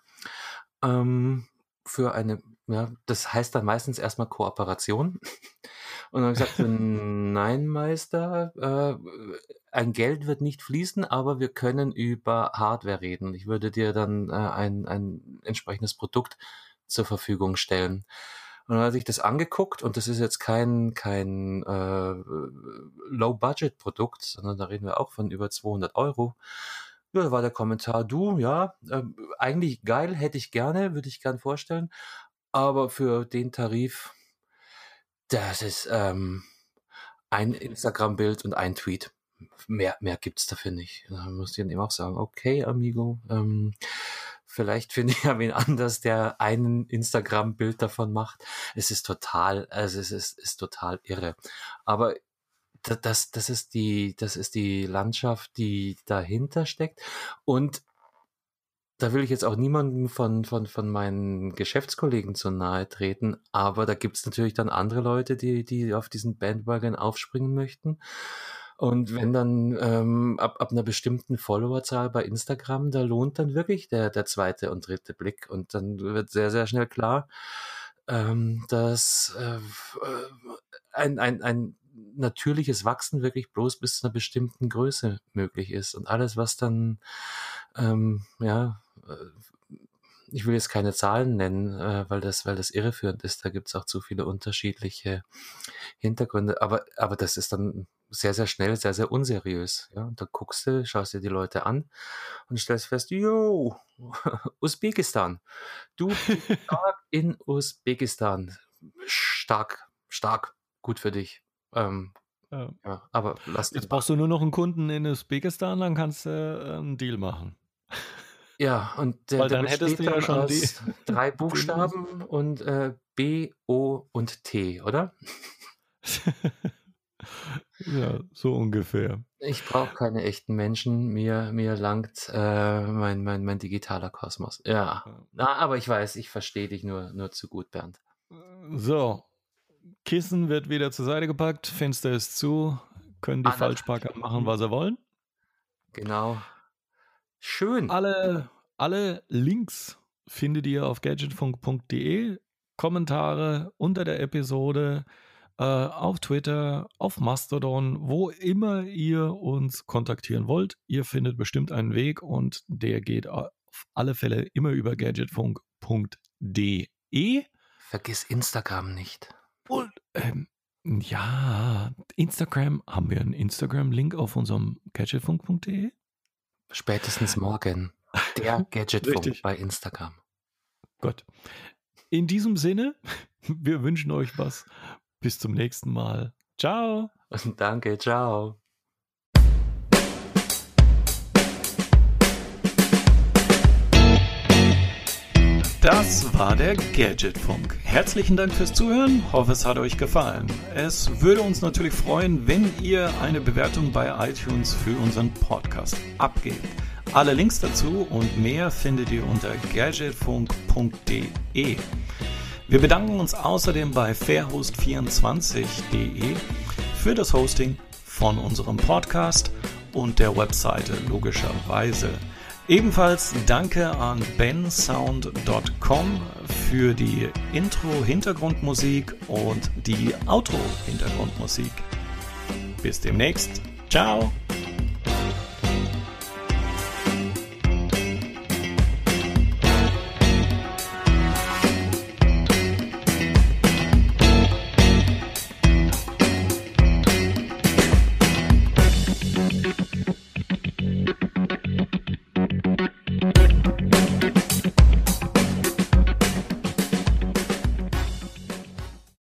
für eine, ja, das heißt dann meistens erstmal Kooperation. Und dann habe ich gesagt, so, nein, Meister, ein Geld wird nicht fließen, aber wir können über Hardware reden. Ich würde dir dann ein entsprechendes Produkt zur Verfügung stellen. Und dann hat sich das angeguckt und das ist jetzt kein Low-Budget-Produkt, sondern da reden wir auch von über 200 Euro. Ja, da war der Kommentar, du, ja, eigentlich geil, hätte ich gerne, würde ich gern vorstellen, aber für den Tarif, das ist ein Instagram-Bild und ein Tweet. Mehr gibt's dafür nicht. Da muss ich dann eben auch sagen, okay, Amigo, vielleicht finde ich ja wen anders, der ein Instagram-Bild davon macht. Es ist total, also es ist total irre. Aber das ist die Landschaft, die dahinter steckt. Und da will ich jetzt auch niemandem von meinen Geschäftskollegen zu nahe treten, aber da gibt's natürlich dann andere Leute, die auf diesen Bandwagon aufspringen möchten. Und wenn dann ab einer bestimmten Followerzahl bei Instagram, da lohnt dann wirklich der zweite und dritte Blick. Und dann wird sehr, sehr schnell klar, dass ein natürliches Wachsen wirklich bloß bis zu einer bestimmten Größe möglich ist. Und alles, was dann, ja, ich will jetzt keine Zahlen nennen, weil das irreführend ist. Da gibt's auch zu viele unterschiedliche Hintergründe. Aber das ist dann sehr, sehr schnell, sehr, sehr unseriös. Ja, und da guckst du, schaust dir die Leute an und stellst fest, yo, Usbekistan. Du bist stark in Usbekistan. Stark, gut für dich. Ja, aber Jetzt brauchst du nur noch einen Kunden in Usbekistan, dann kannst du einen Deal machen. Ja, und Weil der dann hättest besteht du ja dann schon aus 3 Buchstaben und B, O und T, oder? Ja, so ungefähr. Ich brauche keine echten Menschen, mir langt mein digitaler Kosmos. Ja, aber ich weiß, ich verstehe dich nur zu gut, Bernd. So, Kissen wird wieder zur Seite gepackt, Fenster ist zu, können die Falschparker machen, was sie wollen. Genau. Schön. Alle Links findet ihr auf gadgetfunk.de, Kommentare unter der Episode, auf Twitter, auf Mastodon, wo immer ihr uns kontaktieren wollt. Ihr findet bestimmt einen Weg und der geht auf alle Fälle immer über gadgetfunk.de. Vergiss Instagram nicht. Und ja, Instagram, haben wir einen Instagram-Link auf unserem gadgetfunk.de? Spätestens morgen. Der Gadgetfunk bei Instagram. Gut. In diesem Sinne, wir wünschen euch was. Bis zum nächsten Mal. Ciao. Und danke, ciao. Das war der Gadgetfunk. Herzlichen Dank fürs Zuhören. Hoffe, es hat euch gefallen. Es würde uns natürlich freuen, wenn ihr eine Bewertung bei iTunes für unseren Podcast abgebt. Alle Links dazu und mehr findet ihr unter gadgetfunk.de. Wir bedanken uns außerdem bei fairhost24.de für das Hosting von unserem Podcast und der Webseite logischerweise. Ebenfalls danke an bensound.com für die Intro-Hintergrundmusik und die Outro-Hintergrundmusik. Bis demnächst. Ciao.